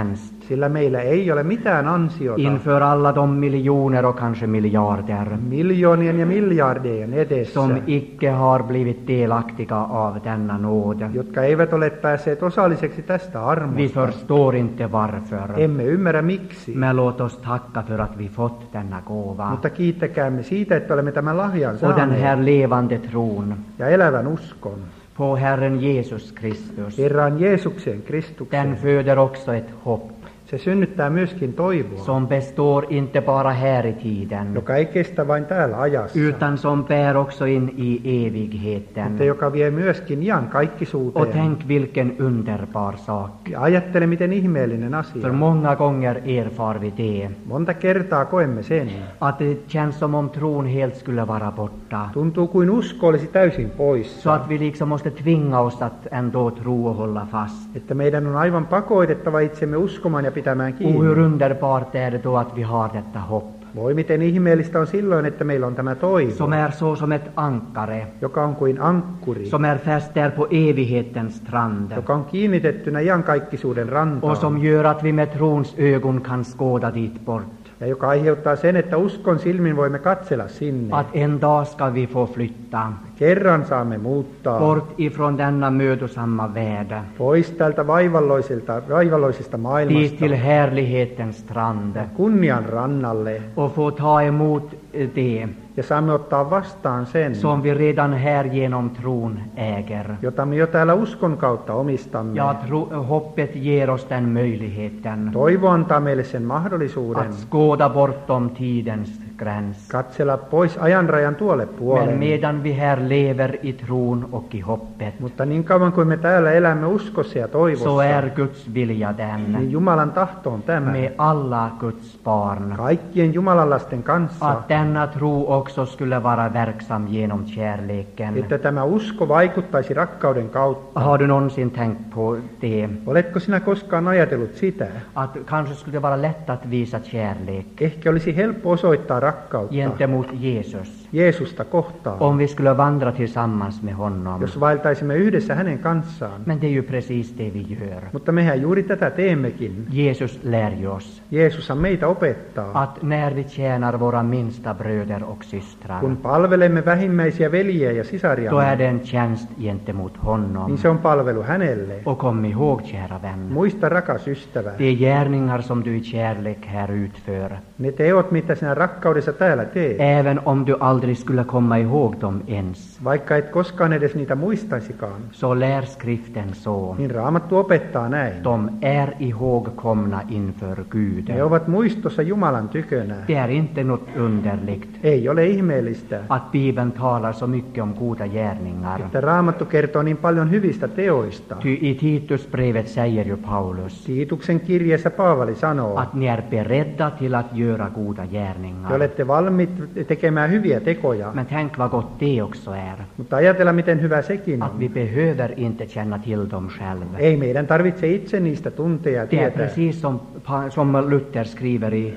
Sillä meillä ei ole mitään ansiota inför alla de miljoner och kanske miljarder miljoonien ja miljardien edessä, som icke har blivit delaktiga av denna nåd. jotka eivät ole päässeet osalliseksi tästä Vi armosta. förstår inte varför. Emme ymmärrä miksi, Men låt oss tacka för att vi fått denna gåva. mutta kiittäkäämme siitä, että olemme tämän lahjan Och den saaneet här levande tron ja elävän uskon. på Herren Jesus Kristus, Herran Jeesuksen den Kristuksen. föder också ett hopp Se synnyttää myöskin toivoa, som består inte bara här i tiden, joka ei kestä vain täällä ajassa, utan som bär också in i evigheten. mutta joka vie myöskin ian Och kaikkisuuteen. tänk vilken underbar sak. Ja ajattele, miten ihmeellinen För asia. många gånger erfar vi det, Monta kertaa koemme sen. att det känns som om tron helt skulle vara borta. Tuntuu kuin usko olisi täysin Så poissa. att vi liksom måste tvinga oss att ändå tro och hålla fast. Että meidän on aivan pakoitettava itsemme uskomaan ja pitämään Och hur kiinni. underbart är det då att vi har detta hopp, Voi miten ihmeellistä on silloin, että meillä on tämä toivo, som är så som ett ankare, joka on kuin ankkuri, som är fäst där på evighetens strand, joka on kiinnitettynä iankaikkisuuden och som rantaan, gör att vi med trons ögon kan skåda dit bort. ja joka aiheuttaa sen, että uskon silmin voimme katsella sinne. Att en dag ska vi få flytta Kerran saamme muuttaa bort ifrån denna mödosamma värld, pois tältä vaivalloisilta, vaivalloisesta dit maailmasta till härlighetens strand, kunnian rannalle, och få ta emot det ja saamme ottaa vastaan sen, som vi redan här genom tron äger. jota me jo täällä uskon kautta omistamme. Ja, tro, hoppet ger oss den möjligheten Toivo antaa meille sen mahdollisuuden att skåda bortom tidens gräns. katsella pois ajanrajan tuolle Men puoleen. medan vi här lever i tron och i hoppet, Mutta niin kauan kuin me täällä elämme uskossa ja så toivossa, är Guds vilja niin den, Jumalan tahto on tämä, med alla Guds barn, kaikkien Jumalan lasten kanssa, att denna tro också skulle vara verksam genom kärleken. että tämä usko vaikuttaisi rakkauden kautta. Har du någonsin tänkt på det? Oletko sinä koskaan ajatellut sitä? Att kanske skulle det vara lätt att visa kärlek Ehkä olisi helppo osoittaa rakkautta gentemot Jesus Jeesusta kohtaan, om vi skulle vandra tillsammans med honom. jos vaeltaisimme yhdessä hänen kanssaan. Men det är ju precis det vi gör. Mutta mehän juuri tätä teemmekin. Jesus lär ju oss Jeesushan meitä opettaa. att när vi tjänar våra minsta bröder och systrar, Kun palvelemme vähimmäisiä veljiä ja då är sisariamme, det en tjänst gentemot honom. niin se on palvelu hänelle. Och kom ihåg, kära vän, Muista, rakas ystävä, de gärningar som du i kärlek här utför, ne teot, mitä sinä rakkaudessa täällä teet, även om du aldrig skulle komma ihåg dem ens, vaikka et koskaan edes niitä muistaisikaan, så lär skriften så. niin Raamattu opettaa näin. De är ihågkomna inför Gud. Ne ovat muistossa Jumalan tykönä. Det är inte något underligt Ei ole ihmeellistä, att Bibeln talar så mycket om goda gärningar. että Raamattu kertoo niin paljon hyvistä teoista. Ty i Titusbrevet säger ju Paulus Tiituksen kirjeessä Paavali sanoo, att ni är beredda till att göra goda te gärningar. olette valmiit tekemään hyviä tekoja, Men tänk vad gott det också är, mutta ajatella miten hyvä sekin att on. vi behöver inte känna till dem själva. Ei meidän tarvitse itse niistä tuntea ja Det är tietää. precis som, som Luther skriver i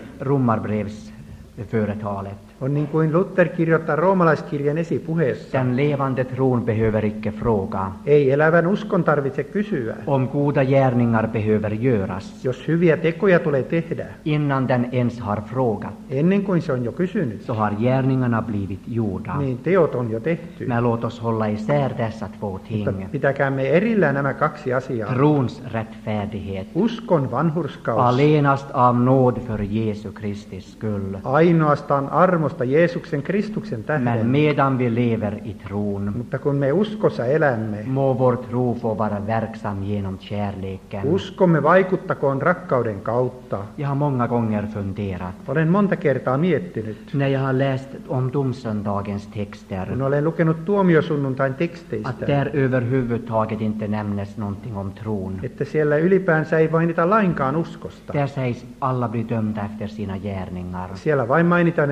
Romarbrevsföretalet. On niin kuin Luther kirjoittaa roomalaiskirjan esipuheessa. Den levande tron behöver icke fråga. Ei elävän uskon tarvitse kysyä, Om goda gärningar behöver göras, jos hyviä tekoja tulee tehdä. innan den ens har frågat, Ennen kuin se on jo kysynyt, så har gärningarna blivit gjorda. niin teot on jo tehty. Men låt oss hålla isär dessa två ting. Mutta pitäkäämme erillään nämä kaksi asiaa. Trons rättfärdighet, Uskon vanhurskaus, allenast av nåd för Jesu Kristi skull. ainoastaan armosta Jeesuksen Kristuksen Men tähden. medan vi lever i tron, Mutta kun me uskossa elämme, må vår tro få vara verksam genom kärleken. uskomme vaikuttakoon rakkauden kautta. Jag har många gånger funderat, Olen monta kertaa miettinyt, när jag har läst om domsöndagens texter, kun olen lukenut tuomiosunnuntain att teksteistä, där överhuvudtaget inte nämnes någonting om tron. että siellä ylipäänsä ei mainita lainkaan uskosta. Där sägs alla blir dömda efter sina gärningar. Siellä vain mainitaan, että kaikki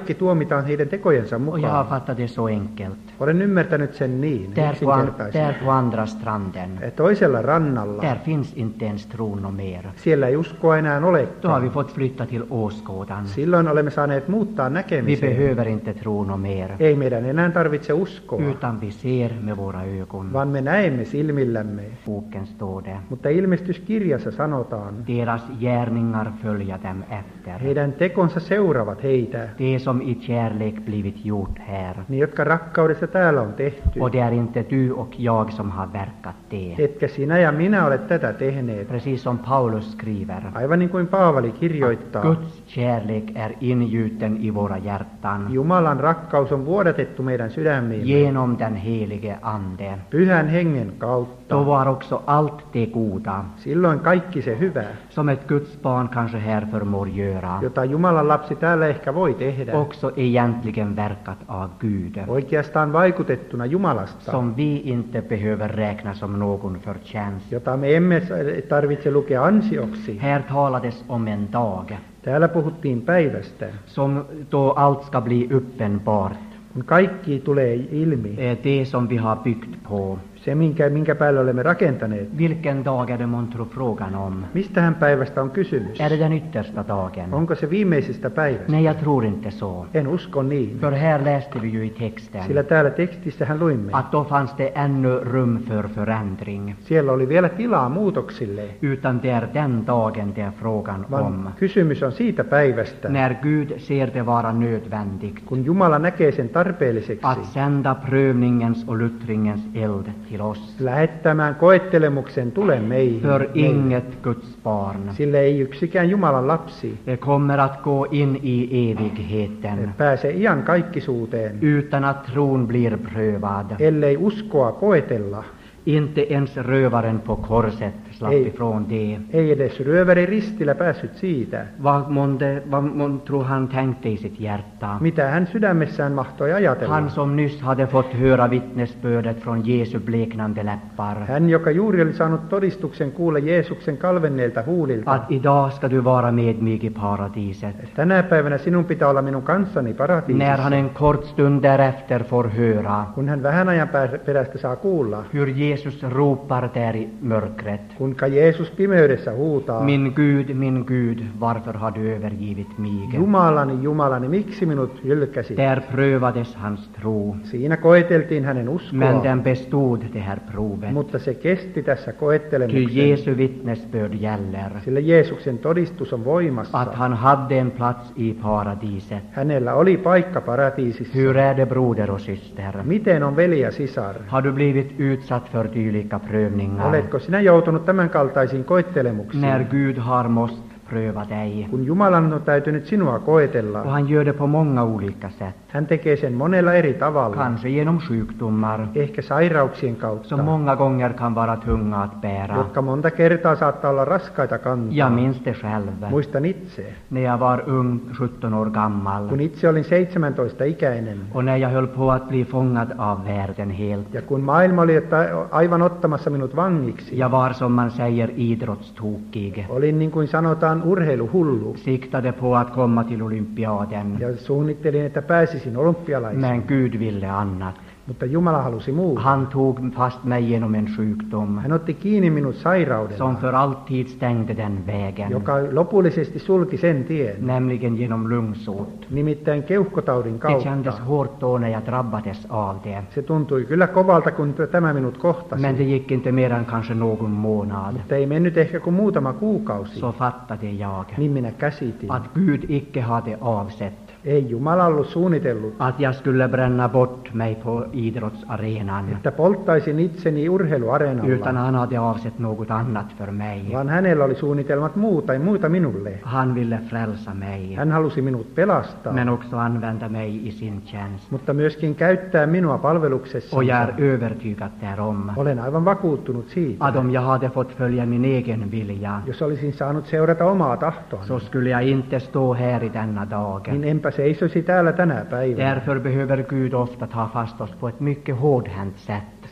kaikki tuomitaan heidän tekojensa Och jag har mukaan. fattat det så enkelt. Olen ymmärtänyt sen niin, Där på, an, yksinkertaisesti. där på andra stranden, Toisella rannalla, där finns inte ens tron och mer. siellä ei uskoa enää Då har vi olekaan. fått flytta till åskådan. Silloin olemme saaneet muuttaa Vi näkemiseen. behöver inte tron och mer, Ei meidän enää tarvitse uskoa, utan vi ser med våra ögon. vaan me näemme silmillämme. Boken står det. Mutta ilmestyskirjassa sanotaan, Deras gärningar följa dem efter. heidän tekonsa seuraavat heitä, Det som i kärlek blivit gjort här. ne jotka rakkaudessa täällä on tehty. Och det är inte du och jag som har verkat det. Etkä sinä ja minä ole tätä tehneet. Precis som Paulus skriver. Aivan niin kuin Paavali kirjoittaa, Guds kärlek är ingjuten i våra hjärtan Jumalan rakkaus on vuodatettu meidän sydämiimme genom den helige Ande. pyhän hengen kautta. Då var också allt det goda Silloin kaikki se hyvä, som ett Guds barn kanske här förmår göra jota Jumalan lapsi täällä ehkä voi tehdä, också egentligen verkat av Gud, oikeastaan vaikutettuna Jumalasta, som vi inte behöver räkna som någon förtjänst. jota me emme tarvitse lukea ansioksi. Här talades om en dag Täällä puhuttiin päivästä, som då allt ska bli uppenbart. kun kaikki tulee ilmi, Eh, Det som vi har byggt på. se minkä, minkä päälle olemme rakentaneet. Vilken dag är det månntro frågan om? Mistähän päivästä on kysymys? Är det den yttersta dagen? Onko se viimeisestä päivästä? Nej, jag tror inte så. En usko niin, För här läste vi ju i texten sillä täällä tekstissähän luimme, att då fanns det ännu rum för förändring. siellä oli vielä tilaa muutoksille, Utan det är den dagen det är frågan om. vaan kysymys on siitä päivästä, När Gud ser det vara nödvändigt kun Jumala näkee sen tarpeelliseksi att sända prövningens och luttringens eld till oss. lähettämään koettelemuksen tulen meihin. För meille. inget Guds barn Sille ei yksikään Jumalan lapsi det kommer att gå in i evigheten pääse iankaikkisuuteen, utan att tron blir prövad. ellei uskoa koetella. Inte ens rövaren på korset slapp Ei. ifrån det. Ei edes ryöväri ristillä päässyt siitä, Vad månde, vad månde tror han tänkte i sitt hjärta? mitä hän sydämessään mahtoi ajatella. Han som nyss hade fått höra vittnesbördet från Jesu bleknande läppar. Hän, joka juuri oli saanut todistuksen kuulla Jeesuksen kalvenneilta huulilta, Att idag ska du vara med mig i paradiset. tänä päivänä sinun pitää olla minun kanssani När han paratiisissa. en kort stund därefter får höra Kun hän vähän ajan pää- perästä saa kuulla, hur Jesus ropar där i mörkret. kuinka Jeesus pimeydessä huutaa, Min Gud, min Gud, varför har du övergivit mig? Jumalani, Jumalani, miksi minut hylkäsit? Där prövades hans tro. Siinä koeteltiin hänen Men uskoa, den bestod det här provet. mutta se kesti tässä Ty koettelemuksen, Jesu vittnesbörd gäller sillä Jeesuksen todistus on att voimassa. han hade en plats i paradiset. Hänellä oli paikka paratiisissa. Hur är det, broder och syster? Miten on veli ja sisar? Har du blivit utsatt för dylika prövningar? Oletko sinä joutunut tämän kaltaisiin koettelemuksiin? När Gud har måst pröva dig. Kun Jumalan on täytynyt sinua Och koetella, han gör det på många olika sätt. hän tekee sen monella eri tavalla. Kanske genom sjukdomar Ehkä sairauksien kautta, som många gånger kan vara tunga att bära. jotka monta kertaa saattaa olla raskaita kantaa. Jag minns det själv. Muistan itse, När jag var ung, sjutton år gammal. kun itse olin seitsemäntoista ikäinen, Och när jag höll på att bli fångad av världen helt. ja kun maailma oli että- aivan ottamassa minut vangiksi, Jag var som man säger idrottstokig. olin niin kuin sanotaan urheiluhullu, Siktade på att komma till olympiaden. ja suunnittelin, että pääsisin olympialaisiin, Men Gud ville annat. mutta Jumala halusi muuta. Han tog fast mig genom en sjukdom Hän otti kiinni minut sairaudella, som för alltid stängde den vägen. joka lopullisesti sulki sen tien, Nämligen genom lungsot. nimittäin keuhkotaudin Det kautta. kändes hårt då när jag drabbades av det. Se tuntui kyllä kovalta, kun tämä minut kohtasi, Men det gick inte mer än kanske någon månad. mutta ei mennyt ehkä kuin muutama kuukausi, Så fattade jag niin minä käsitin. att Gud icke hade avsett Ei Jumala ollut suunnitellut, att jag skulle bränna bort mig på idrottsarenan. että polttaisin itseni Utan urheiluareenalla, han hade avsett något annat för mig. vaan hänellä oli suunnitelmat muuta ja muita minulle. Han ville frälsa mig. Hän halusi minut pelastaa, Men också använda mig i sin tjänst. mutta myöskin käyttää minua palveluksessa. Och jag är övertygad därom Olen aivan vakuuttunut siitä, att om jag hade fått följa min egen vilja jos olisin saanut seurata omaa tahtoani, så skulle jag inte stå här i denna dag. niin enpä seisoisi täällä tänä päivänä. Därför behöver Gud ofta ta fast oss på ett mycket hårdhänt sätt.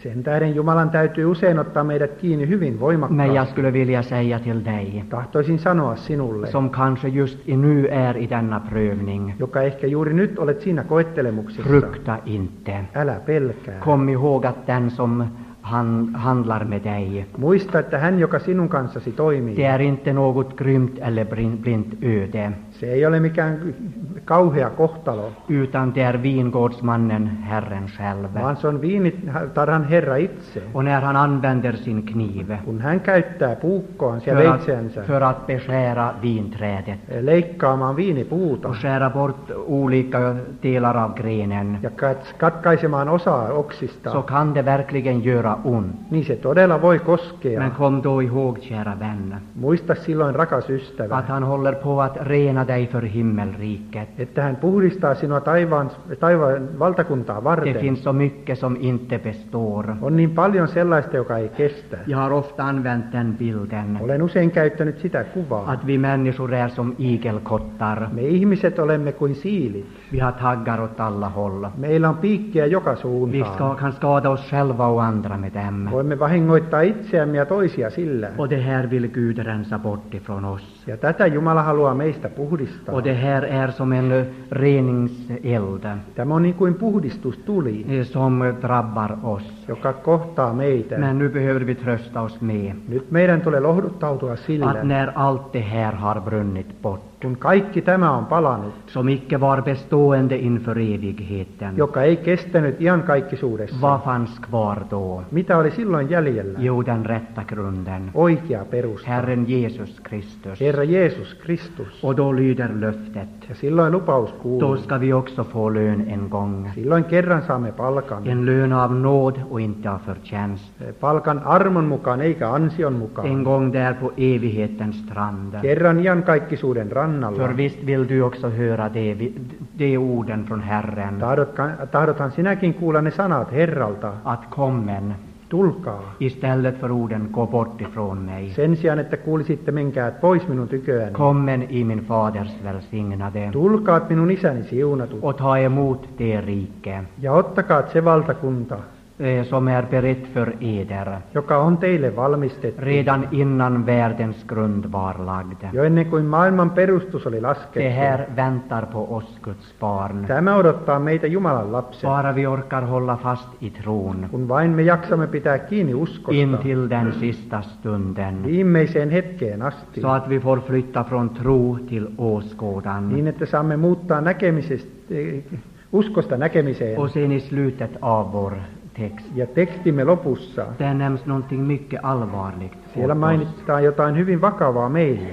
Sen tähden Jumalan täytyy usein ottaa meidät kiinni hyvin Men jag voimakkaasti. skulle vilja säga till dig, Tahtoisin sanoa sinulle, som kanske just i nu är i denna prövning, joka ehkä juuri nyt olet siinä koettelemuksessa. frukta inte. Älä pelkää. Kom ihåg att den som han handlar med dig, Muista, että hän, joka sinun kanssasi toimii, det är inte något grymt eller brin- blint öde, se ei ole mikään kauhea kohtalo, utan det är vingårdsmannen, Herren själv. vaan se on viinitarhan Herra itse. Och när han använder sin kniv Kun hän käyttää puukkoansa ja för att, veitseänsä för att beskära vinträdet leikkaamaan viinipuuta och skära bort olika delar av grenen, ja kat- katkaisemaan osaa oksista, så kan det verkligen göra ont. niin se todella voi koskea. Men kom då ihåg, kära vän, Muista silloin, rakas ystävä, att han håller på att rena dig för himmelriket. että hän puhdistaa sinua taivaan, taivaan valtakuntaa Det varten. finns så mycket som inte består. On niin paljon sellaista, joka ei kestä. Jag har ofta använt den bilden Olen usein käyttänyt sitä kuvaa. att vi människor är som igelkottar. Me ihmiset olemme kuin siilit. Vi har taggar åt alla håll. Meillä on piikkiä joka Vi ska, suuntaan. kan skada oss själva och andra med dem. Voimme vahingoittaa itseämme ja toisia sillä. Och det här vill Gud rensa bort ifrån oss. Ja tätä Jumala haluaa meistä puhdistaa. Och det här är som en eh, reningseld Tämä on niin kuin puhdistustuli, eh, som drabbar oss. joka kohtaa meitä. Men nu behöver vi trösta oss med Nyt meidän tulee lohduttautua sillä, att när allt det här har brunnit bort, kun kaikki tämä on palanut, som icke var bestående inför evigheten, joka ei kestänyt iankaikkisuudessa. vad fanns kvar då? Mitä oli silloin jäljellä? Jo, den rätta grunden, Oikea perusta. Herren Jesus Kristus. Herra Jeesus Kristus. Och då lyder löftet, Ja silloin lupaus då kuuluu. ska vi också få lön en gång. Silloin kerran saamme palkan. En lön av nåd och inte av förtjänst. Palkan armon mukaan eikä ansion En mukaan. gång där på evighetens strand. Kerran iankaikkisuuden För rannalla. visst vill du också höra de, de orden från Herren, Tahdotka- Tahdothan sinäkin kuulla ne sanat Herralta. att kommen, Tulkaa. istället för orden gå bort ifrån mig. Sen sijaan, että kuulisitte menkäät pois minun tyköäni. Kommen i min faders välsignade Tulkaat minun isäni siunatut. och ta emot det rike Ja ottakaat se valtakunta, eh, som är berett för eder joka on teille valmistettu. redan innan världens grund var lagd. Jo ennen kuin maailman perustus oli Det laskettu. här väntar på oss, Guds barn. Tämä odottaa meitä Jumalan lapset. Bara vi orkar hålla fast i tron Kun vain me jaksamme pitää kiinni uskosta. intill den sista stunden, Viimeiseen hetkeen asti. så att vi får flytta från tro till åskådan. Niin, että saamme muuttaa näkemisestä, eh, uskosta näkemiseen. Och sen i slutet av vår text, Ja tekstimme lopussa, där nämns någonting mycket allvarligt siellä åt oss. mainitaan jotain hyvin vakavaa meille.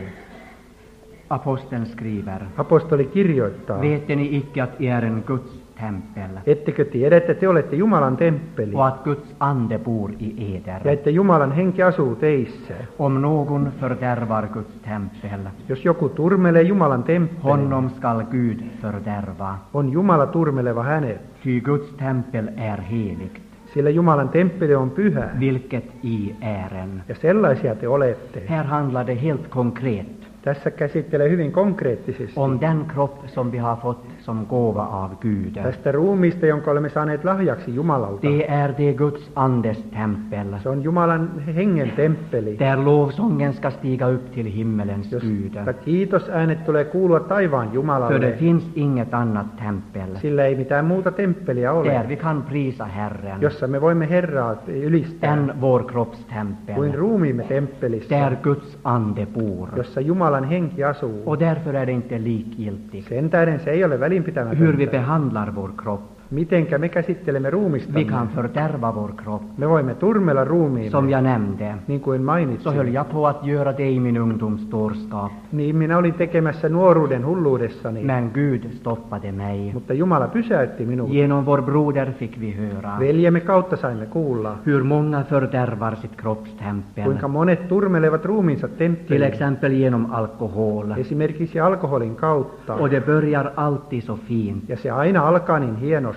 Aposteln skriver, Apostoli kirjoittaa, vet ni icke att är en Guds tempel ettekö tiedä, että te olette Jumalan temppeli och att Guds ande bor i ja eder? että Jumalan henki asuu teissä. Om någon fördärvar Guds tempel, Jos joku turmelee Jumalan temppeli, honom skall Gud fördärva. on Jumala turmeleva hänet. Ty Guds tempel är heligt, Sillä Jumalan temppeli on pyhä, vilket i ären. ja sellaisia te olette. Här handlar det helt konkret Tässä käsittelee hyvin konkreettisesti om den kropp som vi har fått som gåva av Gud. tästä ruumiista, jonka olemme saaneet lahjaksi Jumalalta. Det är det Guds andes tempel, Se on Jumalan hengen temppeli, där lovsången ska stiga upp till himmelens Gud. josta kiitosäänet tulee kuulua taivaan För det Jumalalle, finns inget annat tempel sillä ei mitään muuta temppeliä där ole, vi kan prisa Herren jossa me voimme Herraa ylistää, än vår kuin kroppstempel, ruumiimme temppelissä, där Guds ande bor. jossa Jumalan henki asuu. Och därför är det inte likgiltigt Sen tähden se ei ole hur vi välinpitämätöntä, behandlar vår kropp. mitenkä me käsittelemme Vi ruumistamme. kan fördärva vår kropp. Me voimme turmella Som ruumiimme, jag nämnde, niin kuin så höll mainitsin. jag på att göra det i min ungdomsdårskap. Niin minä olin tekemässä nuoruuden hulluudessani, Men Gud stoppade mig. mutta Jumala pysäytti minut. Genom vår broder fick vi höra Veljemme kautta saimme kuulla, hur många fördärvar sitt kroppstempel. kuinka monet turmelevat ruumiinsa Till temppeliin, exempel genom alkohol. esimerkiksi alkoholin kautta. Och det börjar alltid så fint. Ja se aina alkaa niin hienosti.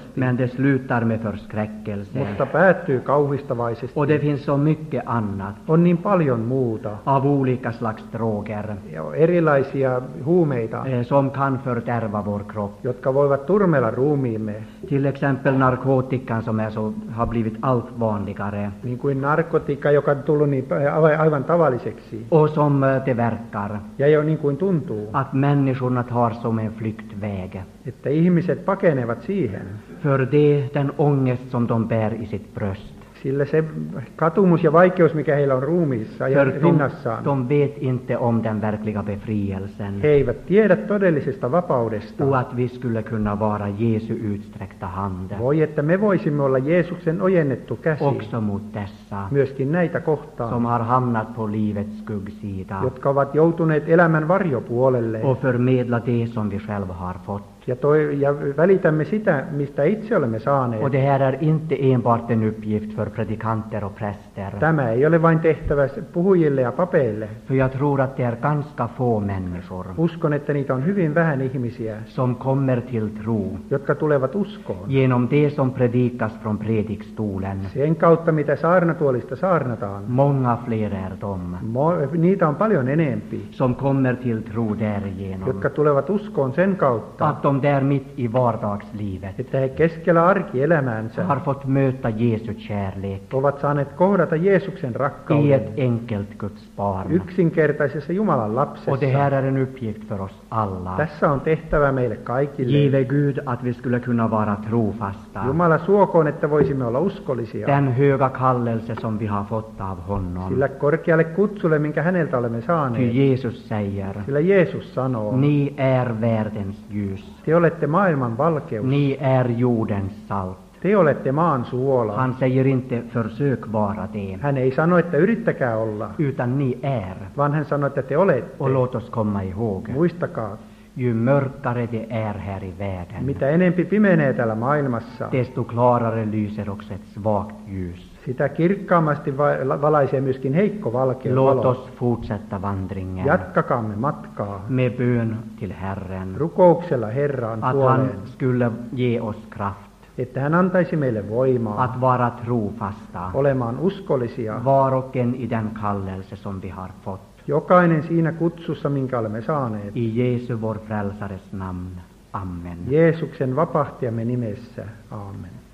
iloisesti, Men det slutar med förskräckelse. mutta päättyy kauhistavaisesti. Och det finns så mycket annat On niin paljon muuta av olika slags droger ja erilaisia huumeita, eh, som kan fördärva vår kropp. jotka voivat turmella ruumiimme, Till exempel narkotikan som är så, har blivit allt vanligare niin kuin narkotiikka, joka on tullut niin aivan- aivan tavalliseksi och som eh, det verkar ja jo niin kuin tuntuu, att människorna tar som en flyktväg. että ihmiset pakenevat siihen, För det den ångest som de bär i sitt bröst. sillä se katumus ja vaikeus, mikä heillä on ruumiissa ja För de, rinnassaan, de vet inte om den verkliga befrielsen. he eivät tiedä todellisesta vapaudesta. Och att vi skulle kunna vara Jesu utsträckta hand. Voi, että me voisimme olla Jeesuksen ojennettu käsi Också mot dessa myöskin näitä som kohtaan, har hamnat på livets skuggsida. jotka ovat joutuneet elämän varjopuolelle, Och förmedla det som vi själva har fått. ja, toi, ja välitämme sitä, mistä itse olemme Och saaneet. det här är inte enbart en uppgift för predikanter och präster. Tämä ei ole vain tehtävä puhujille ja papeille. För jag tror att det är ganska få människor Uskon, että niitä on hyvin vähän ihmisiä, som kommer till tro jotka tulevat uskoon. genom det som predikas från predikstolen. Sen kautta, mitä saarnatuolista saarnataan. Många fler är de Mo- Niitä on paljon enempi, som kommer till tro därigenom. jotka tulevat uskoon sen kautta, Att de där mitt i vardagslivet että he keskellä arkielämäänsä har fått möta Jesu kärlek ovat saaneet kohdata Jeesuksen i rakkauden ett enkelt Guds barn. yksinkertaisessa Jumalan Och det lapsessa. här är en uppgift för oss alla. Tässä on tehtävä meille kaikille. Give Gud att vi skulle kunna vara trofasta. Jumala suokoon, että voisimme olla uskollisia. Den höga kallelse som vi har fått av honom. Sillä korkealle kutsulle, minkä häneltä olemme Ty saaneet. Jesus säger, Sillä Jeesus sanoo, ni är världens ljus. te olette maailman valkeus. Ni är jordens salt. Te olette maan suola. Han säger inte försök vara det, Hän ei sano, että yrittäkää olla, utan ni är. vaan hän sanoi, että te olette. Och låt oss komma ihåg, Muistakaa, ju mörkare det är här i världen, mitä enempi pimenee täällä maailmassa, desto klarare lyser också ett svagt ljus. sitä kirkkaamasti va- valaisee myöskin heikko valkeus. Låt valo. oss fortsätta vandringen Jatkakaamme matkaa med bön till Herren, rukouksella Herran att han puoleen, skulle ge oss kraft että hän antaisi meille voimaa att vara trofasta, olemaan uskollisia, var och en i den kallelse som vi har fått. jokainen siinä kutsussa, minkä olemme saaneet. I Jesu vår frälsares namn. Amen. Jeesuksen vapahtajamme nimessä. Aamen.